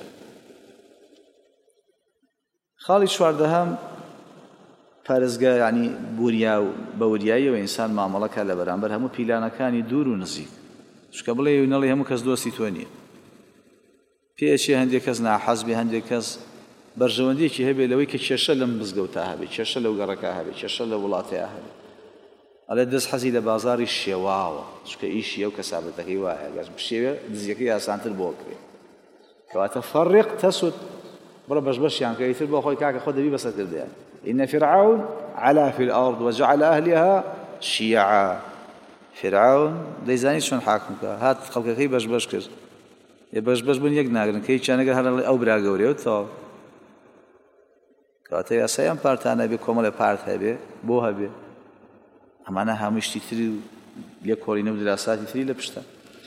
خاڵی چواردەهەم پارێزگا یعنی بوریا و بەوریاییەوە ئینسان مامەڵەکە لە بەرامبەر هەموو پیلانەکانی دوور و نزیک چکە بڵێ نەڵێ هەموو کەس دۆستی تۆ نییە پێچێ هەندێک کەس ناحەزبی هەندێک کەس بەرژەوەندێکی هەبێ لەوەی کە کێشە لەم بزگەوتا هەبێ کێشە لەو گەڕەکە هەبێ کێشە لە وڵاتەیە هەبێ ئەڵێ دەست حەزی لە بازاری شێواوە چکە ئیشی ئەو کەسابەتەکەی وایە گەس بشێوێ دزیەکەی ئاسانتر بۆ کرێ کەواتە فەڕق تەسود بڕە بەشبەشیان کە ئیتر بۆ خۆی کاکە خۆ دەبی بەسەرکردیان إن فرعون علا في الأرض وجعل أهلها شيعا فرعون دەیزانی چۆن حاکم بکە هات خەڵکەکەی بەشبەش کرد ێ بەشبەش بوون یەک ناگرن کەی چانەگەر هەر ئەو برا گەورەیە تەواو کەواتە یاسایان پارتانە بێ کۆمەڵە پارت هەبێ بۆ هەبێ ئەمانە هەموو شتی تری و لێ کۆڕینە و دراساتی تری لە پشتە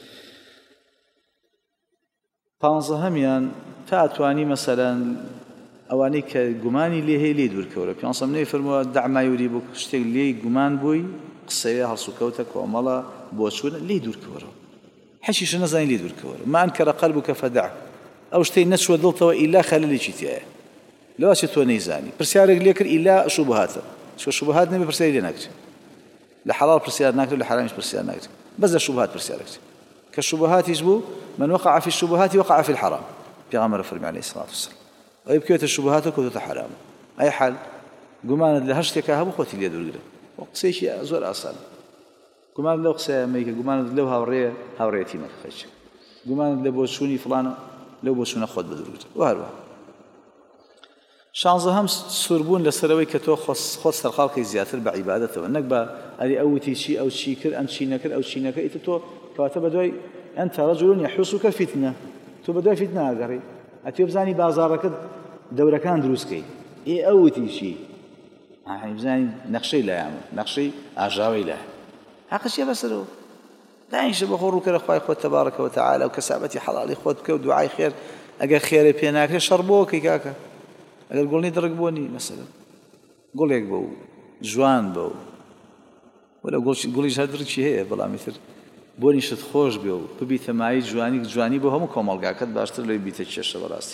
پانزەهەمیان تا ئەتوانی مەسەلەن ئەوانەی کە گومانی لێ هەیە لێ دوورکەوە پیانسەم نەی فەرمووە دع ما یوریبوک شتێک لێ گومان بووی قسەیە هەڵسوکەوتە کۆمەڵە بۆ چوونە لێ دوورکەوەرەوە حەشیشە نەزانی لێ دوورکەوەرە ما ئەنکەرە قەلبوکە فەدع ئەو شتەی نەچوە دڵتەوە ئیلا خەلەلێکی تایە لەواشی تۆ نەیزانی پرسیارێک لێ کرد ئیلا شوبهاتە چکە شوبهات نەبێ پرسیاری لێ ناکرێت لە حەڵاڵ پرسیار ناکرێت لە حەرامیش پرسیار ناکرێت بەس لە شوبهات پرسیارەکرێت کە شوبهاتیش بوو من وقع في الشبهات وقع في الحرام پێغەمبەر فەرمی عەلەیهی الصلاة والسلام ئەوەی بکەوێتە شوبهاتە کەوتۆتە حرام ئەی حال گومانت لە هەر شتێکە هەبوو خۆتی لێ دوورگرە قسەیەکی زۆر ئاسانە گومانت لەو قسەیە مەیکە گومانت لەو هاوڕێیە هاوڕێیەتی مەکە گومانت لە بۆ چوونی فڵانە لەو بۆ چوونە خۆت بەدروگرە و هەروەها شانزەهەم سووربوون لەسەرەوەی کە تۆ خۆت سەرخاڵکەی زیاتر بە عیبادەتەوە نەک بە ئەری ئەو وتی چی ئەو چی کرد ئەم چی نەکرد ئەو چی نەکرد ئیتر تۆ کەواتە بەدوای ئەنتە ڕەجوڵ یەحوسوکە فتنە تۆ بەدوای فتنە ئاگەڕی ئەتێ بزانی بازاڕەکەت دەورەکان دروستکەی ئێ ئەو وتی چی بزانی نەخشەی لایەمە نەخشەی ئاژاوەی لایە حەقیشیە بەسەرەوە داینشە بە خۆ ڕووکەرە خوای خۆت تەبارەکە وتەعالە و کەسابەتی حەڵاڵی خۆت بکە و دوعای خێر ئەگەر خێرە پێ ناکرێت شەڕ بۆ کەی کاکە ئەگەر گوڵنی دڕک بۆنی مەسەلەن گوڵێک بە و جوان بە و وەرە گوڵیش هەر درکی هەیە بەڵامی تر بۆ نیشت خۆش بێ و ببیتە مای جوانی بۆ هەموو کۆمەڵگاکەت باشتر لەوەی بیتە کێشە بەڕاستی.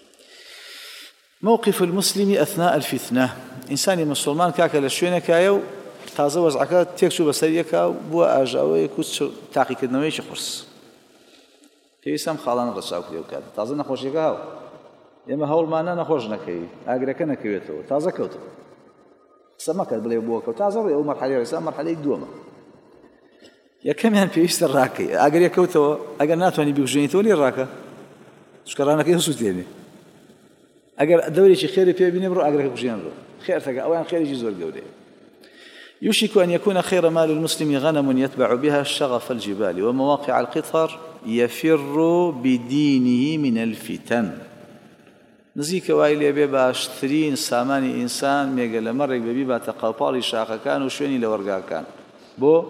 موقف المسلم أثناء الفتنة إنساني مسلمان كاكا لشوينكايا و تازە وەزعەکە تێک چوو بەسەر یەکە بووە ئاژاوەیەک و تاقیکردنەوەیکی قورس پێویستە ئەم خاڵانە ڕەچاوکرێ و کات تازە نەخۆشیەکە هاو ئێمە هەوڵمانە نەخۆش نەکەی ئاگرەکە نەکەوێتەوە تازە کەوتەوە قسە مەکرد بڵێ بووە کەوت تازە ڕێ ئەو مەرحەلەی ڕێسا مەرحەلەی دووەمە یەکەمیان پێویستە ڕاکەی ئاگرێک کەوتەوە ئەگەر ناتوانانی بیبژێنیتەوە لێ ڕاکە چکە ڕانەکەی هەسووتێنێ ئەگەر دەورێکی خێری پێ بینێ بڕۆ ئاگرەکە بژێنڕۆ خێرتەکە ئەویان خێرێکی زۆر گەورەیە. يوشك أن يكون خير مال المسلم غنم يتبع بها شغف الجبال ومواقع القطر يفر بدينه من الفتن نزيك وايلي باشترين ساماني إنسان ميقا لمرق ببيبا تقاطالي شاقا كان وشويني لورقا كان بو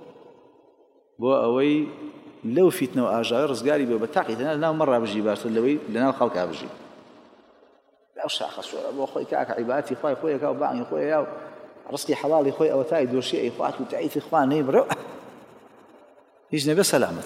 أوي لو فتنة وآجاء رزقاري بو بتاقي لنا مرة بجي باشتر لوي لنا الخلق بجي لا شاقا شوية بو خوي كاك عباتي خوي كاو باعني خوي ياو رزقي حلالي خوي أو تاي دورشي إخوات وتعيث إخواني برو يجني بسلامة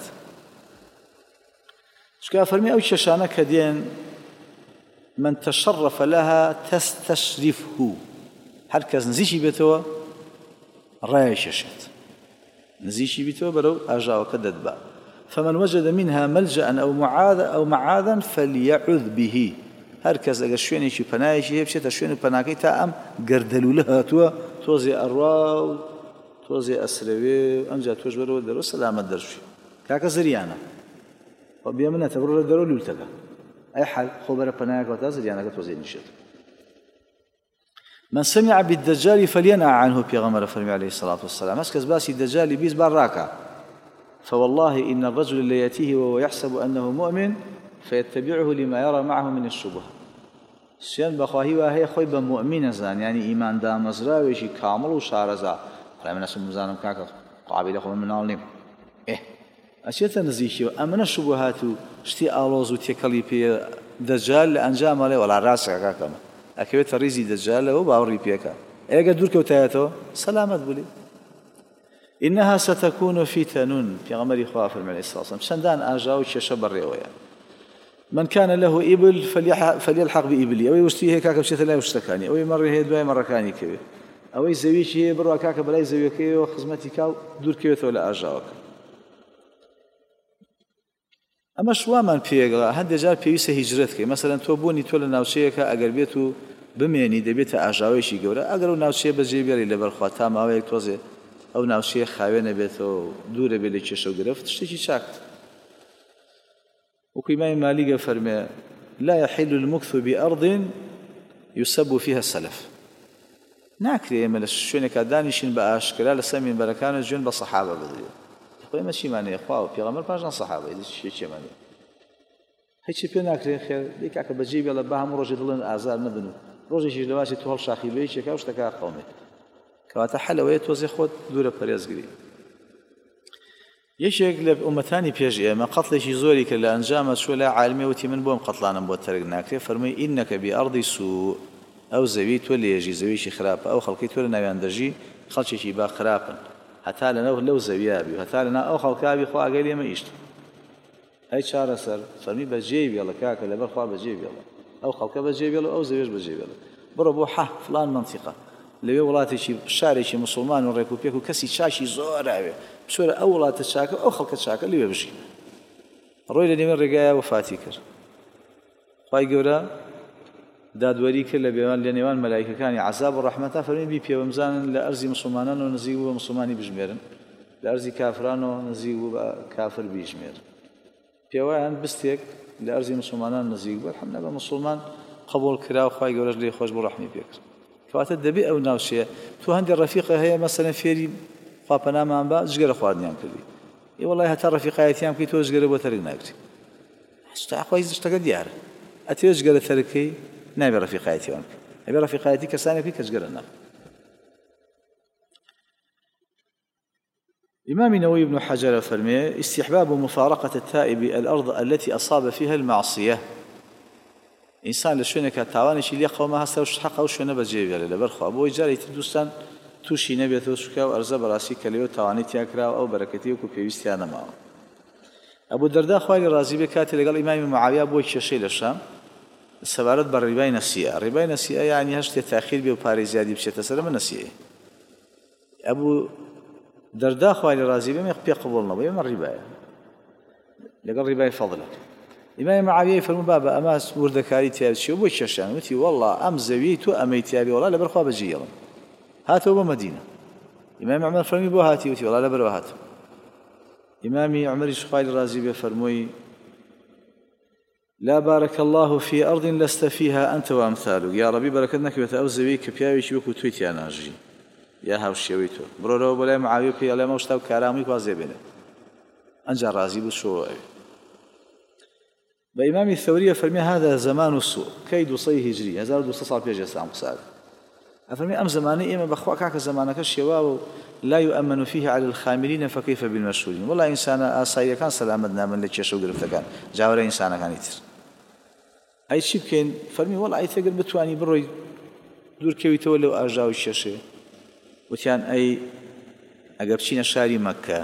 شكا فرمي أو شاشانا كدين من تشرف لها تستشرفه هركز نزيشي بيتوا راي شاشت نزيشي بيتوا برو أجا وكدد با فمن وجد منها ملجأ أو معاذا فليعذ به هركز ئەگەر شوێنێکی پەنایەکی هەیە بچێتە شوێن و پەناکەی تا ئەم گەردەلوولە هاتووە تۆزێ ئەڕوا و تۆزێ ئەسرەوێ ئەمجا تۆش بەرەوە دەرەوە سەلامەت دەرچوی کاکە زریانە بێ منەتە بڕۆ لە دەرەوە لولتەکە ئەی حەل خۆ بەرە پەنایەکەوە تا زریانەکە تۆزێ نیشێت. من سمع بالدجال فلينأ عنه پێغەمبەر فەرمی عليه الصلاة والسلام هەست کەس باسی دەجالی بیست بار ڕاکە فوالله إن الرجل ليأتيه وهو يحسب أنه مؤمن فيتبعه لما يرى معه من الشبهة سيان بخواهي وهي خوي بمؤمن زان يعني إيمان دامزرا ويشي كامل وشارزا قال من اسم مزانم كاكا قابل خو من نالنيم أشياء نزيشي أمن الشبهات شتي آلوز وتيكلي بي دجال لأنجام عليه ولا راسك كاكا أكيد تريزي دجال وباوري بيكا إيه قدرك وتايته سلامة بولي إنها ستكون فتن في غمر خواف عليه الصلاة والسلام شندان آجاو ششبر ريويا من كان له إبل فليلحق بإبلي أو يوشتي هيك كاكا بشيء لا يشتكاني أو يمر هي دواي مرة كاني كبير أو يزويش هي بروا كاكا بلا يزوي كي وخدمتي كاو دور كيوت ولا أجاوك أما شو من بيجا هند جار بيوسه هجرتك مثلا توبوني تولى ناوشيك أقربيتو بميني دبيت أجاويشي جورا أقرب ناوشيه بجيبيري لبرخوا تام أو يك توزي أو ناوشيه خاوينه بيتو دور بليش شو قرفت تشتكي شاكت وكإمام مالك فرمى لا يحل المكث بأرض يسب فيها السلف ناكري من الشونك دانيشين بأشكال لسمين بركان جن بصحابة بدري يقول ما شيء معنى إخوة في غمر باجنا صحابة إذا شيء معنى هيك شيء ناكري خير ليك أكبر بجيب يلا بهم روج يضلن أعزال نبنو روج يجي لواسي توهل شاخي بيش كاوش تكا قومي كواتا حلويت وزي خود دورة بريز قري يشيك لأمتاني بيجي ما قتلشي زوري كلا أنجام شو لا عالمي وتي من بوم قتلانا بوترق ناكري فرمي إنك بأرض سوء أو زويت ولا يجي زويشي خراب أو خلقيت ولا نبيان درجي خلشي با خرابا حتى لنا لو زويابي وحتى لنا أو خلقابي خوا قال ما يشت هاي شارة سر فرمي بجيب يلا كاكا لبر خوا بجيب يلا أو خلقا بجيب يلا أو زويش بجيب يلا بربو حا فلان منطقة لوي ولاتي شي شاري شي مسلمان وريكوبيك وكسي شاشي زور بسورة أولا تشاكل أو خلق تشاكل اللي بيجي روي لني من رجايا وفاتي كر خاي جورا دادوري كل بيوان لنيوان ملائكة كان عذاب الرحمة فرمي بي ومزان لأرزي مسلمانان ونزيجوا مسلماني بجميرن لأرزي كافران ونزيجوا كافر بيجمير بيوان بستيك لأرزي مسلمانان نزيجوا الحمد لله مسلمان قبول كراو خاي جورا لي خوش برحمي بيك كوات الدبي أو ناوشية تو هندي الرفيقة هي مثلا فيري خاپنا من با جگر خواردنیام کردی ای والله هتا رفیقایتیام کی تو جگر بو ترک نگری استا خویز اشتگا دیار اتی جگر ترکی نبی رفیقایتیام نبی رفیقایتی کسانی کی جگر نه امام النووي بن حجر فرمي استحباب مفارقة التائب الأرض التي أصاب فيها المعصية إنسان لشونك تاوانش اللي قومها سوش حق أو شونه بجيب يلا برخو أبو جاري تدوستان تووشی نەبێتەوە چکە و ئەرزە بەڕاستی کە لێوە تاوانی تیاکراوە ئەو بەرەکەتی وەکو پێویستیان نەماوە. ئەبوو دەردا خوای لە ڕازی بێ کاتی لەگەڵ ئیمامی معاویە بۆ کێشەی لە شام سەبارەت بە ڕیبای نەسیە. ڕیبای نەسیە یعنی هەر شتێک تاخیر بێ و پارەی زیادی بچێتە سەر ئەمە نەسیەیە. ئەبوو دەردا خوای لە ڕازی بێ پێ قبوڵ نەبوو، ئێمە ڕیبایە لەگەڵ ڕیبای فەضلە. ئیمامی معاویە فەرموو بابە ئەمە وردەکاری تیا بچێ بۆ کێشان، وتی وەڵڵا ئەم زەویەی تۆ ئەمەی تیابی وەڵا لەبەر خوا بەجێڵم هاتەوە بە مەدینە. ئیمامی عومەر فەرمی بۆ هاتی، وتی وەڵا لەبەرەوە هاتم. ئیمامی عومەریش خوای لە ڕازی بێ فەرمووی لا بارك الله في أرض لست فيها أنت وأمثالك، يا ربي بركت نەکەوێتە ئەو زەویەی کە پیاوێکی وەکو توی تیا ناژی یا هاوشێوەی تۆ. بڕۆرەوە بۆ لای معاویە پێی ئەڵێ ئەمە شتا و کارامەی خوازێ بێنێ. ئەنجا ڕازی بوو شۆ ئەوێ. بە ئیمامی ثەوریە فەرمی هذا زمان السوء کەی 200 هیجری 1200 ساڵ پێش ئێستا قسات. ئەفەرمی ئەم زمانەی ئێمە بەخوا کاکە زمانەکە شێواوە و لا يؤمن فيه على الخامرين فكيف بالمشهورين. والله ئینسانە ئاساییەکان سەلامەت نامن لە کێشە و گرفتەکان جاوەرە ئینسانەکانی تر. ئەی چی بکەین؟ فەرمی وەڵ ئەی تەگەر بتوانی بڕۆی دوورکەویتەوە لەو ئاژاوی کێشێ. وتیان ئەی ئەگە بچینە شاری مەککە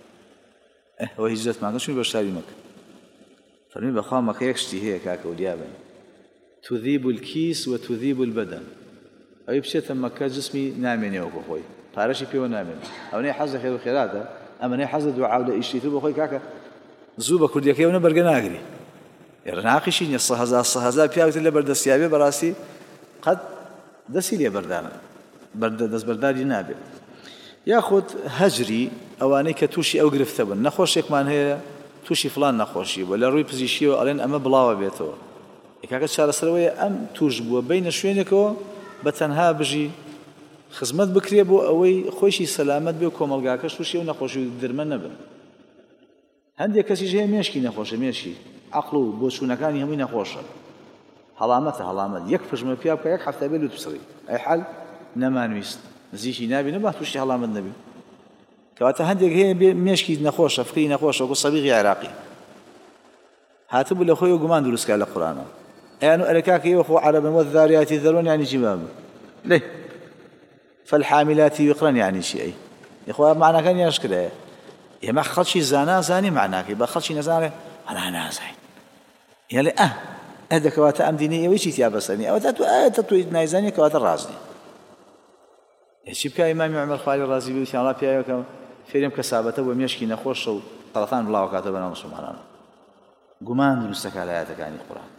ئەوە هیجرەتمان کە چوین بە شاری مەککە. فەرمی بەخوا مەککە یەک شتی هەیە کاکە ولیابن تذیب الکیس و تذیب البەدەن. ئەوەی بچێتە مەککە جسمی نامێنێوەکو خۆی پارەشی پێوە نامێن. ئەوەی حەزە خێر و خێراتە، ئەمەنەی حەزە دوعا لە ئیشتی تو بۆ خۆی کاکە زوو بە کوردیەکەیەوە بەرگە ناگری. ڕناقیشی نیە سەهەزار پیاوێت لە بەردەستیابێ بەڕاستی قەت دەستی لێ بەردانە دەستبەرداری نابێت. یاخود هەجری ئەوانەی کە تووشی ئەو گرفتە بن نەخۆشێکمان هەیە تووشی فڵان نەخۆشی بۆ لە ڕووی پزیشکیەوە ئەڵێن ئەمە بڵاوە بێتەوە. کاکە چارەسەرەوەیە ئەم توش بووە بینە شوێنێکەوە بە تەنها بژی خزمەت بکرێ بۆ ئەوەی خۆشی سەلامەت بێ و کۆمەلگاکەش تووشی و نەخۆشی و درمە نەبن. هەندێک کەسیش هەیە مێشکی نەخۆشە، مێشی عەقڵ و بۆچوونەکانی هەمووی نەخۆشە. هەڵامەتە هەڵامەت یەک پژمە پیا بکە یەک هەفتە بێ لوت بسڕی ئەی حەل نەمانویست نزیکی نابی نەبا تووشی هەڵامەت نەبی. کەواتە هەندێک هەیە مێشکی نەخۆشە فکری نەخۆشە وەکو سەبیغی عێراقی هاتبوو لە خۆی و گومان دروستکە لە قورئانە. ئەیان ئەرە کاکە ئێوە خۆ عەرەبن وەالذاریاتی ذەرۆن یعنی چی بابە لێ فالحاملاتی وقرن یعنی چی ئەی ئێخوا معناکانی ئاشکرایە. ئێمە خەڵکی زانا زانی معناکەی بە خەڵکی نەزانێ ئەنا نازانین یعنی دەکەواتە ئەم دینی ئێوەی چی تیا بەسەرنی ئەوە توی نایزانی کەواتە ڕازنی. چی بکە ئیمامی عومەر خوای لە ڕازی بێ وتیان وڵا پیاوێکە فێرم کەسابەتە بۆ مێشکی نەخۆشە و سەرەتان بڵاو کاتە بەناو موسڵمانانە گومان دروستەکە لە ئایەتەکانی قورئان.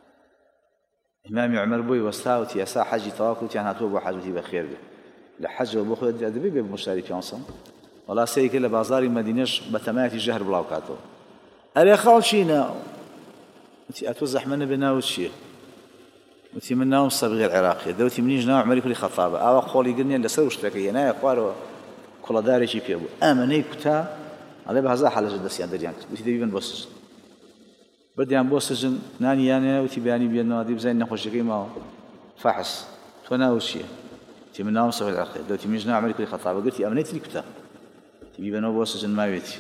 ئیمامی عومەر بۆی وەستاوتی ئێستا حەجی تەواو کردیان هاتووە بۆ حەجوتی بەخێر بێ لە حەجەوە بۆ خۆت دەبێ بێ مشتری پیانسەم وەڵا سەیەکە لە بازاری مەدینەش بە تەمایەتی ژەهر بڵاو کاتەوە. ئەرێ خەڵچینە وتی ئەتۆ زەحمە نەبێ ناوت چییە؟ وتی من ناوم سەبغی العێراقیە. دەوتی منیش ناوم عومەری کوڕی خەتابە. ئاوا خۆڵی گرنیان لەسەر وشتەکە هێنایە خوارەوە کوڵەدارێکی پێ بوو. ئەمەنەی کوتا ئەڵێ بە هەزار حەلەجە دەستیان دەریان کرد. وتی دەبی بن بۆ سجن. بردیان بۆ سجن نانیانێ وتی بەیانی بێنەوە دی بزانین نەخۆشیەکەی ماوە. فەحس تۆ ناوت چییە؟ وتی من ناوم سەبغی العێراقیە. دەوتی منیش ناوم عومەری کوڕی خەتابە. گوتی ئەمەنەی تری کوتا تبی بنەوە بۆ سجن ماوێتی.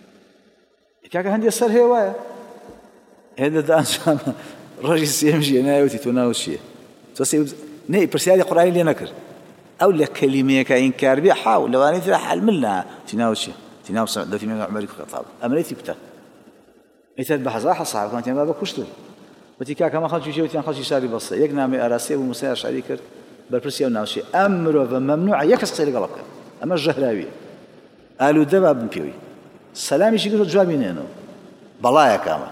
کاکە هەندێک سەر هەیە وایە هێندە دانجامە ڕۆژی سێم ژیە نایوتی تۆ ناوت چییە؟ تۆ نەی پرسیاری قورئانی لێ نەکرد. ئەو لە کەلیمەیەکە ئینکار بێ حاو لەوانەی ترە حەلمل نا تی ناوت چییە؟ تی ناو دەوتی من عومەری کوڕی خەتابە. ئەمەنەی تی کوتا ئیتر بە هەزار سەحابەکانتیان با بە کوشتن. وتی کاکە ئەمە خەڵکی چێوتیان خەڵکی شاری بەسە یەک نامی ئاراسێ بوو موسای ئەشعەری کرد بەرپرسی ئەو ناوچێ ئەم مرۆڤە مەمنوعە یەک کەس قسەی لەگەڵ بکە ئەمە ژەهراویە ئالوودە با بن پێوی سەلامیشی کرد جوابی نێنەوە بەڵایەکە ئەمە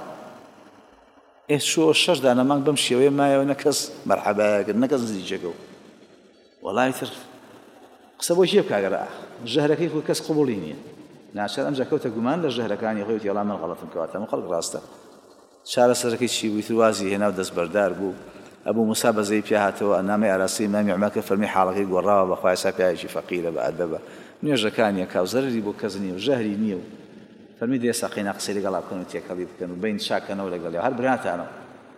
شۆ شەش دانە مانگ بەم شێوەیە مایەوە نەکەس مەرحەبایەکرد نەکەس نزیکەکە و وەڵای تر قسە بۆ چیە بکاگەرە ژەهرەکەی خۆی کەس قبوڵی نییە ناچار ئەمجا کەوتە گومان لە ژەهرەکانی خۆی وتی وەڵام من غەڵەتم کەواتە من خەڵک ڕاستە چارەسەرەکەی چی بووی تر وازی هێنا و دەستبەردار بوو ئەبوو موسا بەزەی پێ هاتەوە نامەی ئاراسی ئیمامی عومەر فەرمی حاڵەکەی گۆڕاوە بەخوای ئێستا پیاوێکی فەقیرە بە ئەدەبە نوێژەکانیە کاو زەرری بۆ کەس نییە و ژەهری نییە و فەرمی دێ ئێستا قەینا قسەی لەگەڵا بکەن و تێکەڵی بکەن و بین شاکەنەوە لەگەڵێ هەر براتانەوە.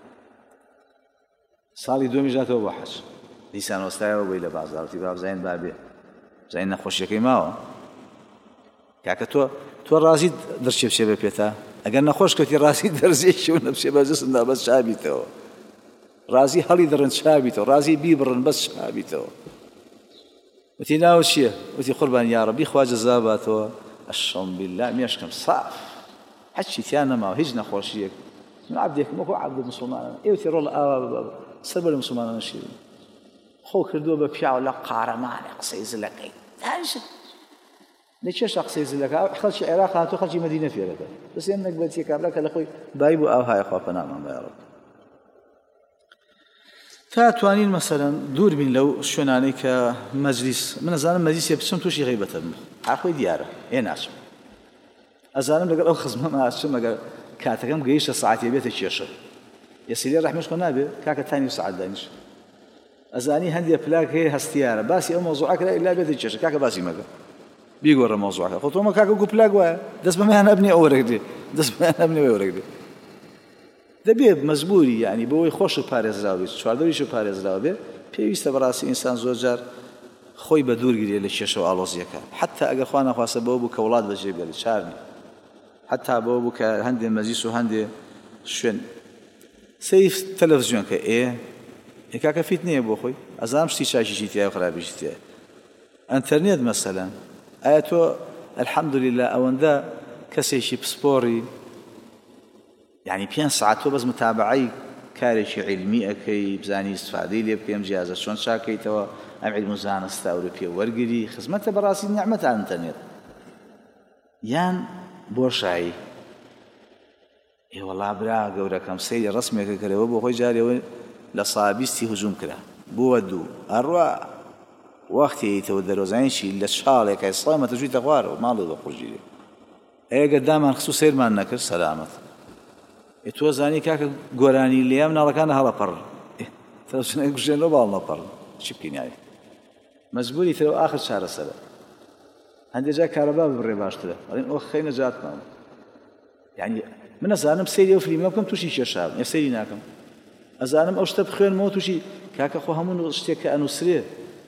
ساڵی دووەمی ژاتەوە بۆ حەج دیسان وەستایەوە بۆی لە بازاڕ وتی با بزانین بابێ بزانین نەخۆشیەکەی ماوە کاکە تۆ ڕازیت دەرچێ بچێ بێ پێتا ئەگەر نەخۆش کەوتی ڕازی دەرزێکی و نەبچێ بە جسمدا بەس چابیتەوە ڕازی هەڵی دڕن چابیتەوە ڕازی بیبڕن بەس چابیتەوە وتي ناو چییە؟ وتی قوربان یا ڕەبی خوا جەزاباتەوە ئەشەم بالله مێشکم صاف هەچی تیان نەماوە هیچ نەخۆشیەک من عەبدێکم وەکو عەبد موسڵمانە ئێوەتی ڕۆڵ ئاوا سەر بەرە موسڵمانە شیرن خۆ کردووە بە پیاو لە قارەمانێ قسەی زلەکەی دانیشت لە چێشە قسەی زلەکە خەڵکی عێراق هاتووە خەڵکی مەدینە فێرەکە بەس ئێم نەکبەتیە کابرا کە لە خۆی بای بوو ئاوهایە خوا پەنامان بە یا ڕەب تا توانین مەسەلەن دوور بین لەو شوێنانەی کە مەجلیس من ئەزانم مەجلیسێ بچم تووشی غیبەتە بم هەر خۆی دیارە ئێ ناچم ئەزانم لەگەڵ ئەو خزمە ئاچم ئەگەر کاتەکەم گەیشتە سەعاتێ بێتە کێشە یەسیرێ ڕەحمێش خۆ نابێ کاکە تانی سەعات دانیش ئەزانی هەندێک پلاک هەیە هەستیارە باسی ئەو مۆزوعە کرا ئیلا بێتە کێشە کاکە باسی مەکە بیگۆڕە مۆزوعەکە خۆ تۆمە کاکە گوو پلاک وایە دەست بەمەیان ئەبنێ ئەو وەرەگرێ دەست بەمەیان ئەبنێ ئەو وەرەگرێ دەبێت مەجبوری یعنی بەوەی خۆش و پارێزراوە بێت چواردەویش و پارێزراوە بێت پێویستە بەڕاستی ئینسان زۆر جار خۆی بە دوورگیرێ لە کێشە و ئاڵۆزیەکە حتا ئەگەر خوا نەخواستە بەوە بوو کە وڵات بەجێ بێت چارنی حتا بەوە بوو کە هەندێک مەجلیس و هەندێک شوێن سەیف تەلەڤیزیۆن کە کاکە فیت نییە بۆ خۆی ئەزانم شتی چاکیشی تایە و خراپیشی تایە ئەنتەرنێت مەسەلەن ئایا تۆ الحەمدولله ئەوەندە کەسێکی پسپۆڕی يعني 5 ساعات تۆ بەس متابعەی کارێکی علمی ئەەکەی بزانی استفادەی لێ بکەم جیازە چۆن چاکەیتەوە ئەم عیلم و زانستە ئەوروپیە وەرگری خزمەتە بەڕاستی نیعمەتە ئینتەرنێت یان بۆشایی وەڵا برا گەورەکەم سەیری ڕەسمێکە کردەوە بۆ خۆی جارێەوە لە سابیستی هجووم کرا بووە دوو ئەڕوا وەختیتەوە دەرۆزانیشی لە شاڵێکە سڵامەتە ژوویتە خوارەوە ماڵی بە خۆشگیری ئەگەر دامان خسو سێرمان نەکرد سەلامەت تۆ زانی کاکە گۆرانی لێم ناڵەکانە هەڵەپەڕ تەلەڤیزیۆنێک گوژێنەوە باڵ نەپەڕ چی بکەینایە مەجبوری ترەوە ئاخر چارەسەرە هەندێک جا کارەبا ببڕێ باشترە ئەڵێن ئەو خەی نەجاتمان یعنی من ئەزانم سەیری ئەو فلیمە بکەم تووشی کێشابم ئێ سەیری ناکەم ئەزانم ئەو شتە بخوێنمەوە تووشی کاکە خۆ هەموو شتێک کە ئەنووسرێ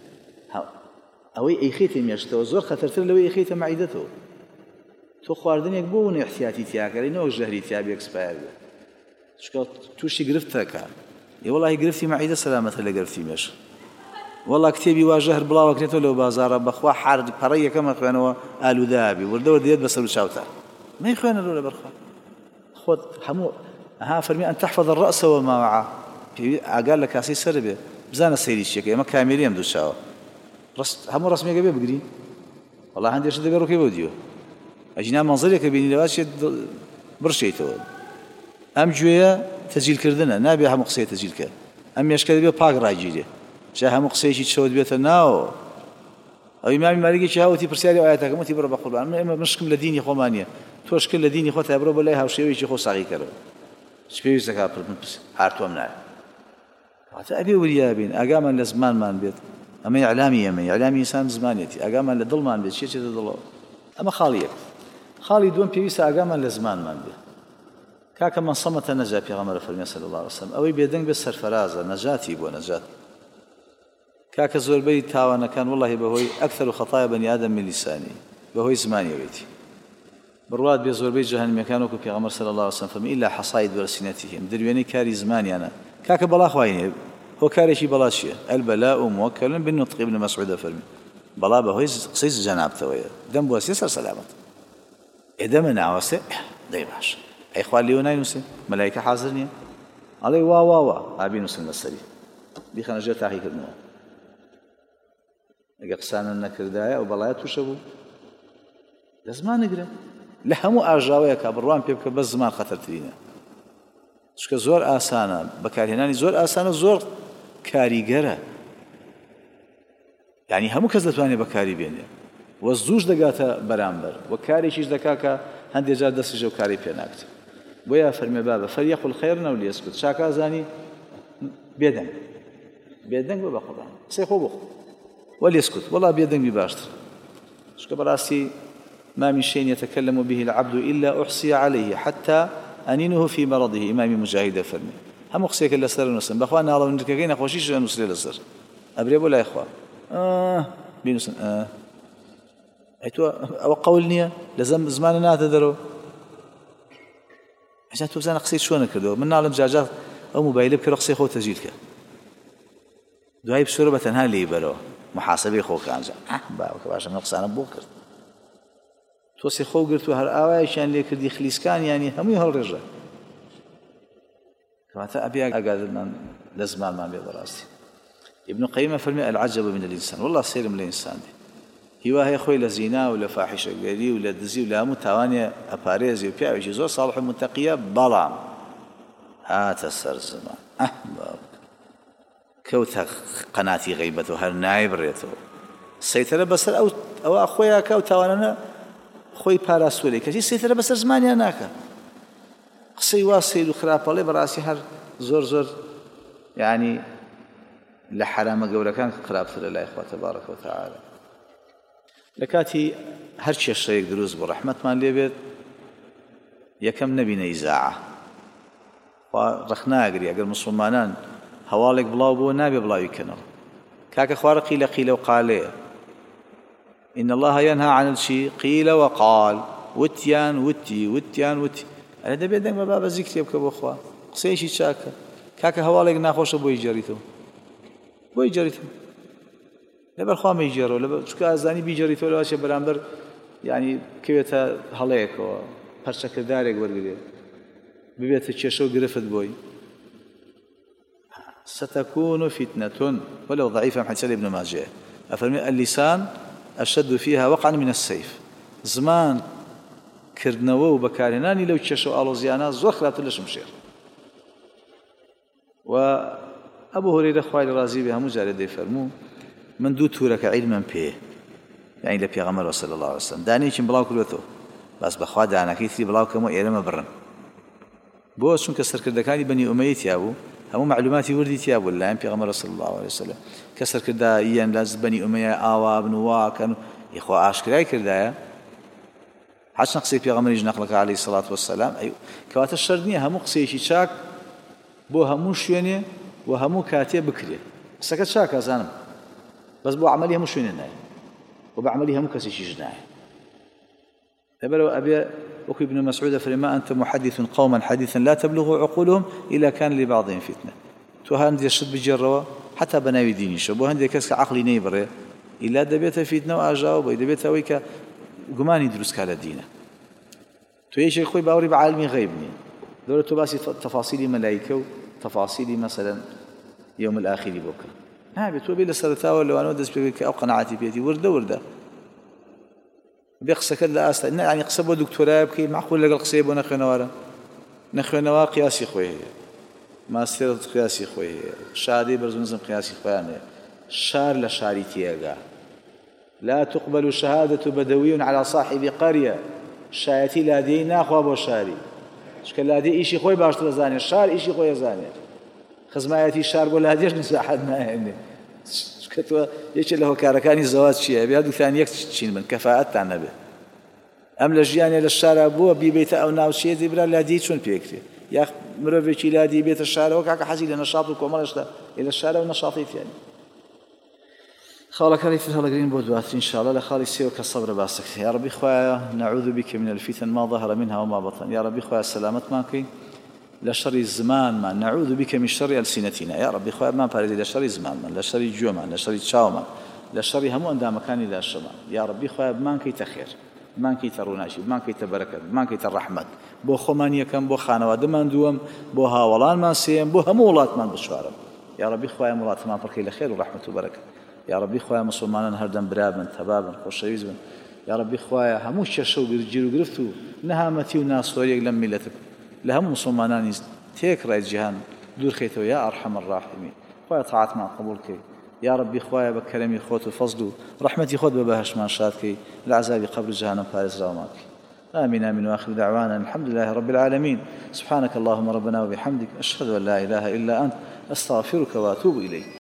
ئەوەی ئەیخێتە مێشتەوە زۆر خەتەرتر لەوەی ئەیخێتە مەعیدەتەوە تۆ خواردنێک بۆ ونێ احتیاتی تیاکەرینەوە ژەهری تیا بێ ئەکسپایر بێ چکە تووشی گرفتەکە وەڵی گرفتی مەعیدە سەلامەتە لە گرفتی مێش وەڵا کتێبی واژە هەر بڵاوەکرێتەوە لەو بازارە بەخوا حرد پەڕەی یەکەمە خوێنەوە ئالوودابی وردەوە دێت بەسەر و چاوتە مەی خوێنە لەو لەبەرخوا خۆت هەموو فەرمی ئەن تەحفەظ الرأس وما وعى ئاگار لە کاسەی سەر بێ بزانە سەیری چیەکە ئێمە کامێری ئەم دووچاوە هەموو ڕسمێکە بێ بگری وەڵا هەندێک شت دەگەڕۆکەی بۆ دیوە ئەجینا مەنزەرێکە بینی لەوات شێت بڕشێتەوە ئەم گوێیە تەجیلکردنە نابێ هەموو قسەی تەجیلکە ئەم مێشکە دەبێ پاک ڕاگیرێ جا هەموو قسەیەکی چەوت بێتە ناوە ئەو ئیمامی مالیکێکی هاوتی پرسیاری ئاەتەکەم وتی بڕە بە قوربان ئێمە مشکم لە دینی خۆمانیە تۆشکل لە دینی خۆت بڕۆ بەلای هاوشێوەیەکی خۆ ساغی کەرەوە چ پێویستەکە هاتووەم نایە واتە ئەبێ وریا بین ئاگامان لە زمانمان بێت ئەمە ئیعلامی ئێمە ئیعلامی ئینسان زمانێتی ئاگامان لە دڵمان بێت چێتە دڵەوە ئەمە خاڵیەک خاڵی دووەم پێویستە ئاگامان لە زمانمان بێت کاکە من صەمەتە نەجا پێغەمبەر فەرمێ صلی الله علیه وسلم ئەوەی بێدەنگ بێ سەرفەرازە نەجاتی بۆ نەجات کاکە زۆربەی تاوانەکان وڵڵاهی بەهۆی ئەکثەر خەتای بەنی ئادەم من لیسانی بەهۆی زمانیەوەیەتی بڕوات بێ زۆربەی جەهەنەمیەکان وەکو پێغەمبەر صلی الله علیه وسلم فەرمی ئیلا حەصاید وەلسینەتیهم دروێنەی کاری زمانیانە کاکە بەڵا خوایە هۆ کارێکی بەڵا چییە البەلاء موەکەل بالنطق ابن مسعود فەرمی بەڵا بەهۆی قسەی جەنابتەوەیە دەم بوەسێ سەر سەلامەت ئێدەمە ناوەسێ دەی باش ئەی خوا لێوە ناینووسێ مەلایکە حاضر نییە ئەڵێ وا ئابینووسن بەسەری بیخەنە ژێر تاقیکردنەوە ئەگە قسانە نەکردایە ئەو بەڵایە تووشە بوو لە زمان نەگرە لە هەموو ئاژاوەیە کا بڕوان پێ بکە بەس زمان خەتەرترینە چکە زۆر ئاسانە بەکارهێنانی زۆر ئاسانە زۆر کاریگەرە یعنی هەموو کەس دەتوانێت بەکاری بێنێ وە زووش دەگاتە بەرامبەر وە کارێکیش دەکا کە هەندێک جار دەستی ژە و کاری پێ ناکرێت بۆیە فەرمێ بابە فەلیەقل خەیرن ئەو لیەسکوت چاکە ئازانی بێدەنگ بە بەخۆبان قسەی خۆ بخۆ وليسكت والله بيدنگ باشتر شكو براسي ما من شيء يتكلم به العبد إلا أحصي عليه حتى أنينه في مرضه إمامي مجاهد فرمي هم أخصيك إلا سر ونسن بأخوانا الله ونركا كينا خوشيش نسلي لسر أبريبو لا إخوة بينسن أيتوا أو قولني لازم زماننا تدرو عشان توزان قصيت شو نكردو من نعلم جاجات أو موبايل بكرة قصي خو تسجيلك دعاء بسورة بتنها لي برو محاسبەی خۆکانجا باوکە باشە من قسانە بۆ کرد تۆسی خۆ گرت و هەر ئاوایشیان لێ کردی خلیسکانیانی هەمووی هەڵڕێژە کەواتە ئەبێ ئاگادارمان لە زمانمان بێ بەڕاستی ابن قەیمە فەرمێ العجب من الإنسان والله سێرم لە ئینسان دێ هیوا هەیە خۆی لە زینا و لە فاحیشەگەری و لە دزی و لە هەموو تاوانێ ئەپارێزی و پیاوێکی زۆر ساڵح و متەقیە بەڵام هاتە سەر زمان کەوتە قەناتی غەیبەت و هەر نایبڕێتەوە سەیترە بەسەر ئەوە خۆیان کە و تاوانانە خۆی پاراسوولێ کەسی سەیترە بەسەر زمانیان ناکە قسەی وا سەیر و خراپەڵێ بەڕاستی هەر زۆر یعنی لە حرامە گەورەکان خراپترە لای خوا تەبارەکە و تەعالە لە کاتی هەر کێشەیەک دروست بۆ ڕەحمەتمان لێ بێت یەکەم نەبینە ئیزاعە خوا ڕەخناگری ئەگەر موسڵمانان هەواڵێک بڵاو بووە نابێ بڵاوی کەنەوە کاکە خوارە قیلە و قالەیە إن الله ينهى عن الشيء قيل وقال وتيان وتي ئەرە دەبێت دەنگ بە بابە زیکرێ بکە بۆ خوا قسەیەکی چاکە کاکە هەواڵێک ناخۆشە بۆی جێڕیتەوە لەبەر خوا مەیجێڕەوە لەبەر چونکە ئازانی بیجێڕیتەوە لەواشێ بەرامبەر یعنی کەوێتە هەڵەیەکەوە پەرچەکردارێک وەرگێ ببێتە کێشە و گرفت بۆی ستكون فتنة ولو ضعيفة حديث ابن ماجه أفرمي اللسان أشد فيها وقعا من السيف زمان كردنەوە و بەکارهێنانی لەو کێشە و ئاڵۆزیانە زۆر خراپتر لە شمشێر و ئەبوو هورەیرە خوای لە ڕازی بێ هەموو جارێ دەیفەرموو من دوو تورەکە عیلمم پێیە یعنی لە پێغەمبەر صلی الله علیه وسلم دانەیەکیم بڵاو کردوێتەوە باس بەخوا دانەکەی تری بڵاو کەمەوە ئێرەمە بڕن بۆ چونکە سەرکردەکانی بەنی ئومەیە تیا بوو هەموو معلوماتی وردی تیا بوو لەلایەن پێغەمبەر صلی الله علیه وسلم کە سەرکرداییان لە بەنی ئومەیە ئاوا بن واکەن یخوا ئاشکرای کردایە حەچ قسەی پێغەمبەریش نەقڵەکە عەلەیهی سەڵات وەسەلام کەواتە شەرط نییە هەموو قسەیەکی چاک بۆ هەموو شوێنێ و هەموو کاتێ بکرێت قسەکە چاکە ئەزانم بەس بۆ عەمەلی هەموو شوێنێ نایە و بە عەمەلی هەموو کەسێکیش نایە لەبەرەوە ئەبێ وەکو ابن مسعود فلما أنت محدث قوما حديثا لا تبلغ عقولهم إلا كان لبعضهم فتنة تو هەندێک شت بجێڕەوە حتا بەناوی دینیشە بۆ هەندێک کەس کە عەقڵی نەیبڕێ ئیلا دەبێتە فیتنە و ئاژاوە بۆی دەبێتە ئەوەی کە گومانی دروستکە لە دینە تۆ یەکێک خۆی باوەڕی بە عالمی غەیب نییە لەوەرە تۆ باسی تەفاسیلی مەلایکە و تەفاسیلی مەسەلەن یوم الآخری بۆ بکە نابێت تۆ بێ لە سەرەتاوە لەوانەوە دەست پێ کە ئەو قەناعەتی پێێتی وردە بێ قسەکەت لە ئاستا ینی قسە بۆ دکتۆرای بکەی معقول لەگەڵ قسەی بۆ نەخوێنەوە قیاسی خۆی هەیە ماستێرت قیاسی خۆی هەیە شادی بەرزنزم قیاسی خۆیان هەیە شار لە شاری تێگا لا تقبل شهادة بدوي على صاحب قرية شایەتی لادێی ناخوا بۆ شاری چکە لادێ ئیشی خۆی باشتر دەزانێت شار ئیشی خۆی دەزانێت خزمایەتی شار بۆ لادێش نزاحەت ناهێنێ چکە تۆ یەکێ لە هۆکارەکانی زەواج چییە بیا دووتان یەک چین بن کەفاءەتتان نەبێ ئەم لە ژیانێ لە شارە بووە بیبێتە ئەو ناوچەیە دەیبرا لادێی چۆن پێکرێ یا مرۆڤێکی لادی بێتە شارەوە کاکە حەزی لە نەشاط و کۆمەڵێشدا لە شارە و نەشاطی تیانی خالك هذه هلقرين بودوات إن شاء الله لخالي سيوك الصبر باسك يا ربي خويا نعوذ بك من الفتن ما ظهر منها وما بطن يا ربي خويا السلامة ماكي لشر الزمان ما نعوذ بك من شر ألسنتنا يا ربي خويا ما بارد لشر الزمان من لشر الجوع من لشر الشاو من لشر همو أندام مكاني لا الشمال يا ربي خويا مانكي تخير مانكي تروناشي مانكي تبركة مانكي ترحمة بو خمانية كم بو خانواد من دوم بو هاولان ما سيم بو همولات من بشوارم يا ربي خويا مرات ما بركي لخير ورحمة وبركة يا ربي خويا مسلمان هردن برابن تبابن خوشويز بن يا ربي خويا همو ششو برجيرو گرفتو نهامتي وناس وريق لم ملتك لهم مسلمانان تيك راي جهان دور خيتو يا ارحم الراحمين خويا طاعت مع قبولك يا ربي خويا بكرمي خوت وفضل رحمتي خذ ببهش ما شاتك العذاب قبل جهنم فارس راوماك آمين آمين وآخر دعوانا الحمد لله رب العالمين سبحانك اللهم ربنا وبحمدك أشهد أن لا إله إلا أنت أستغفرك وأتوب إليك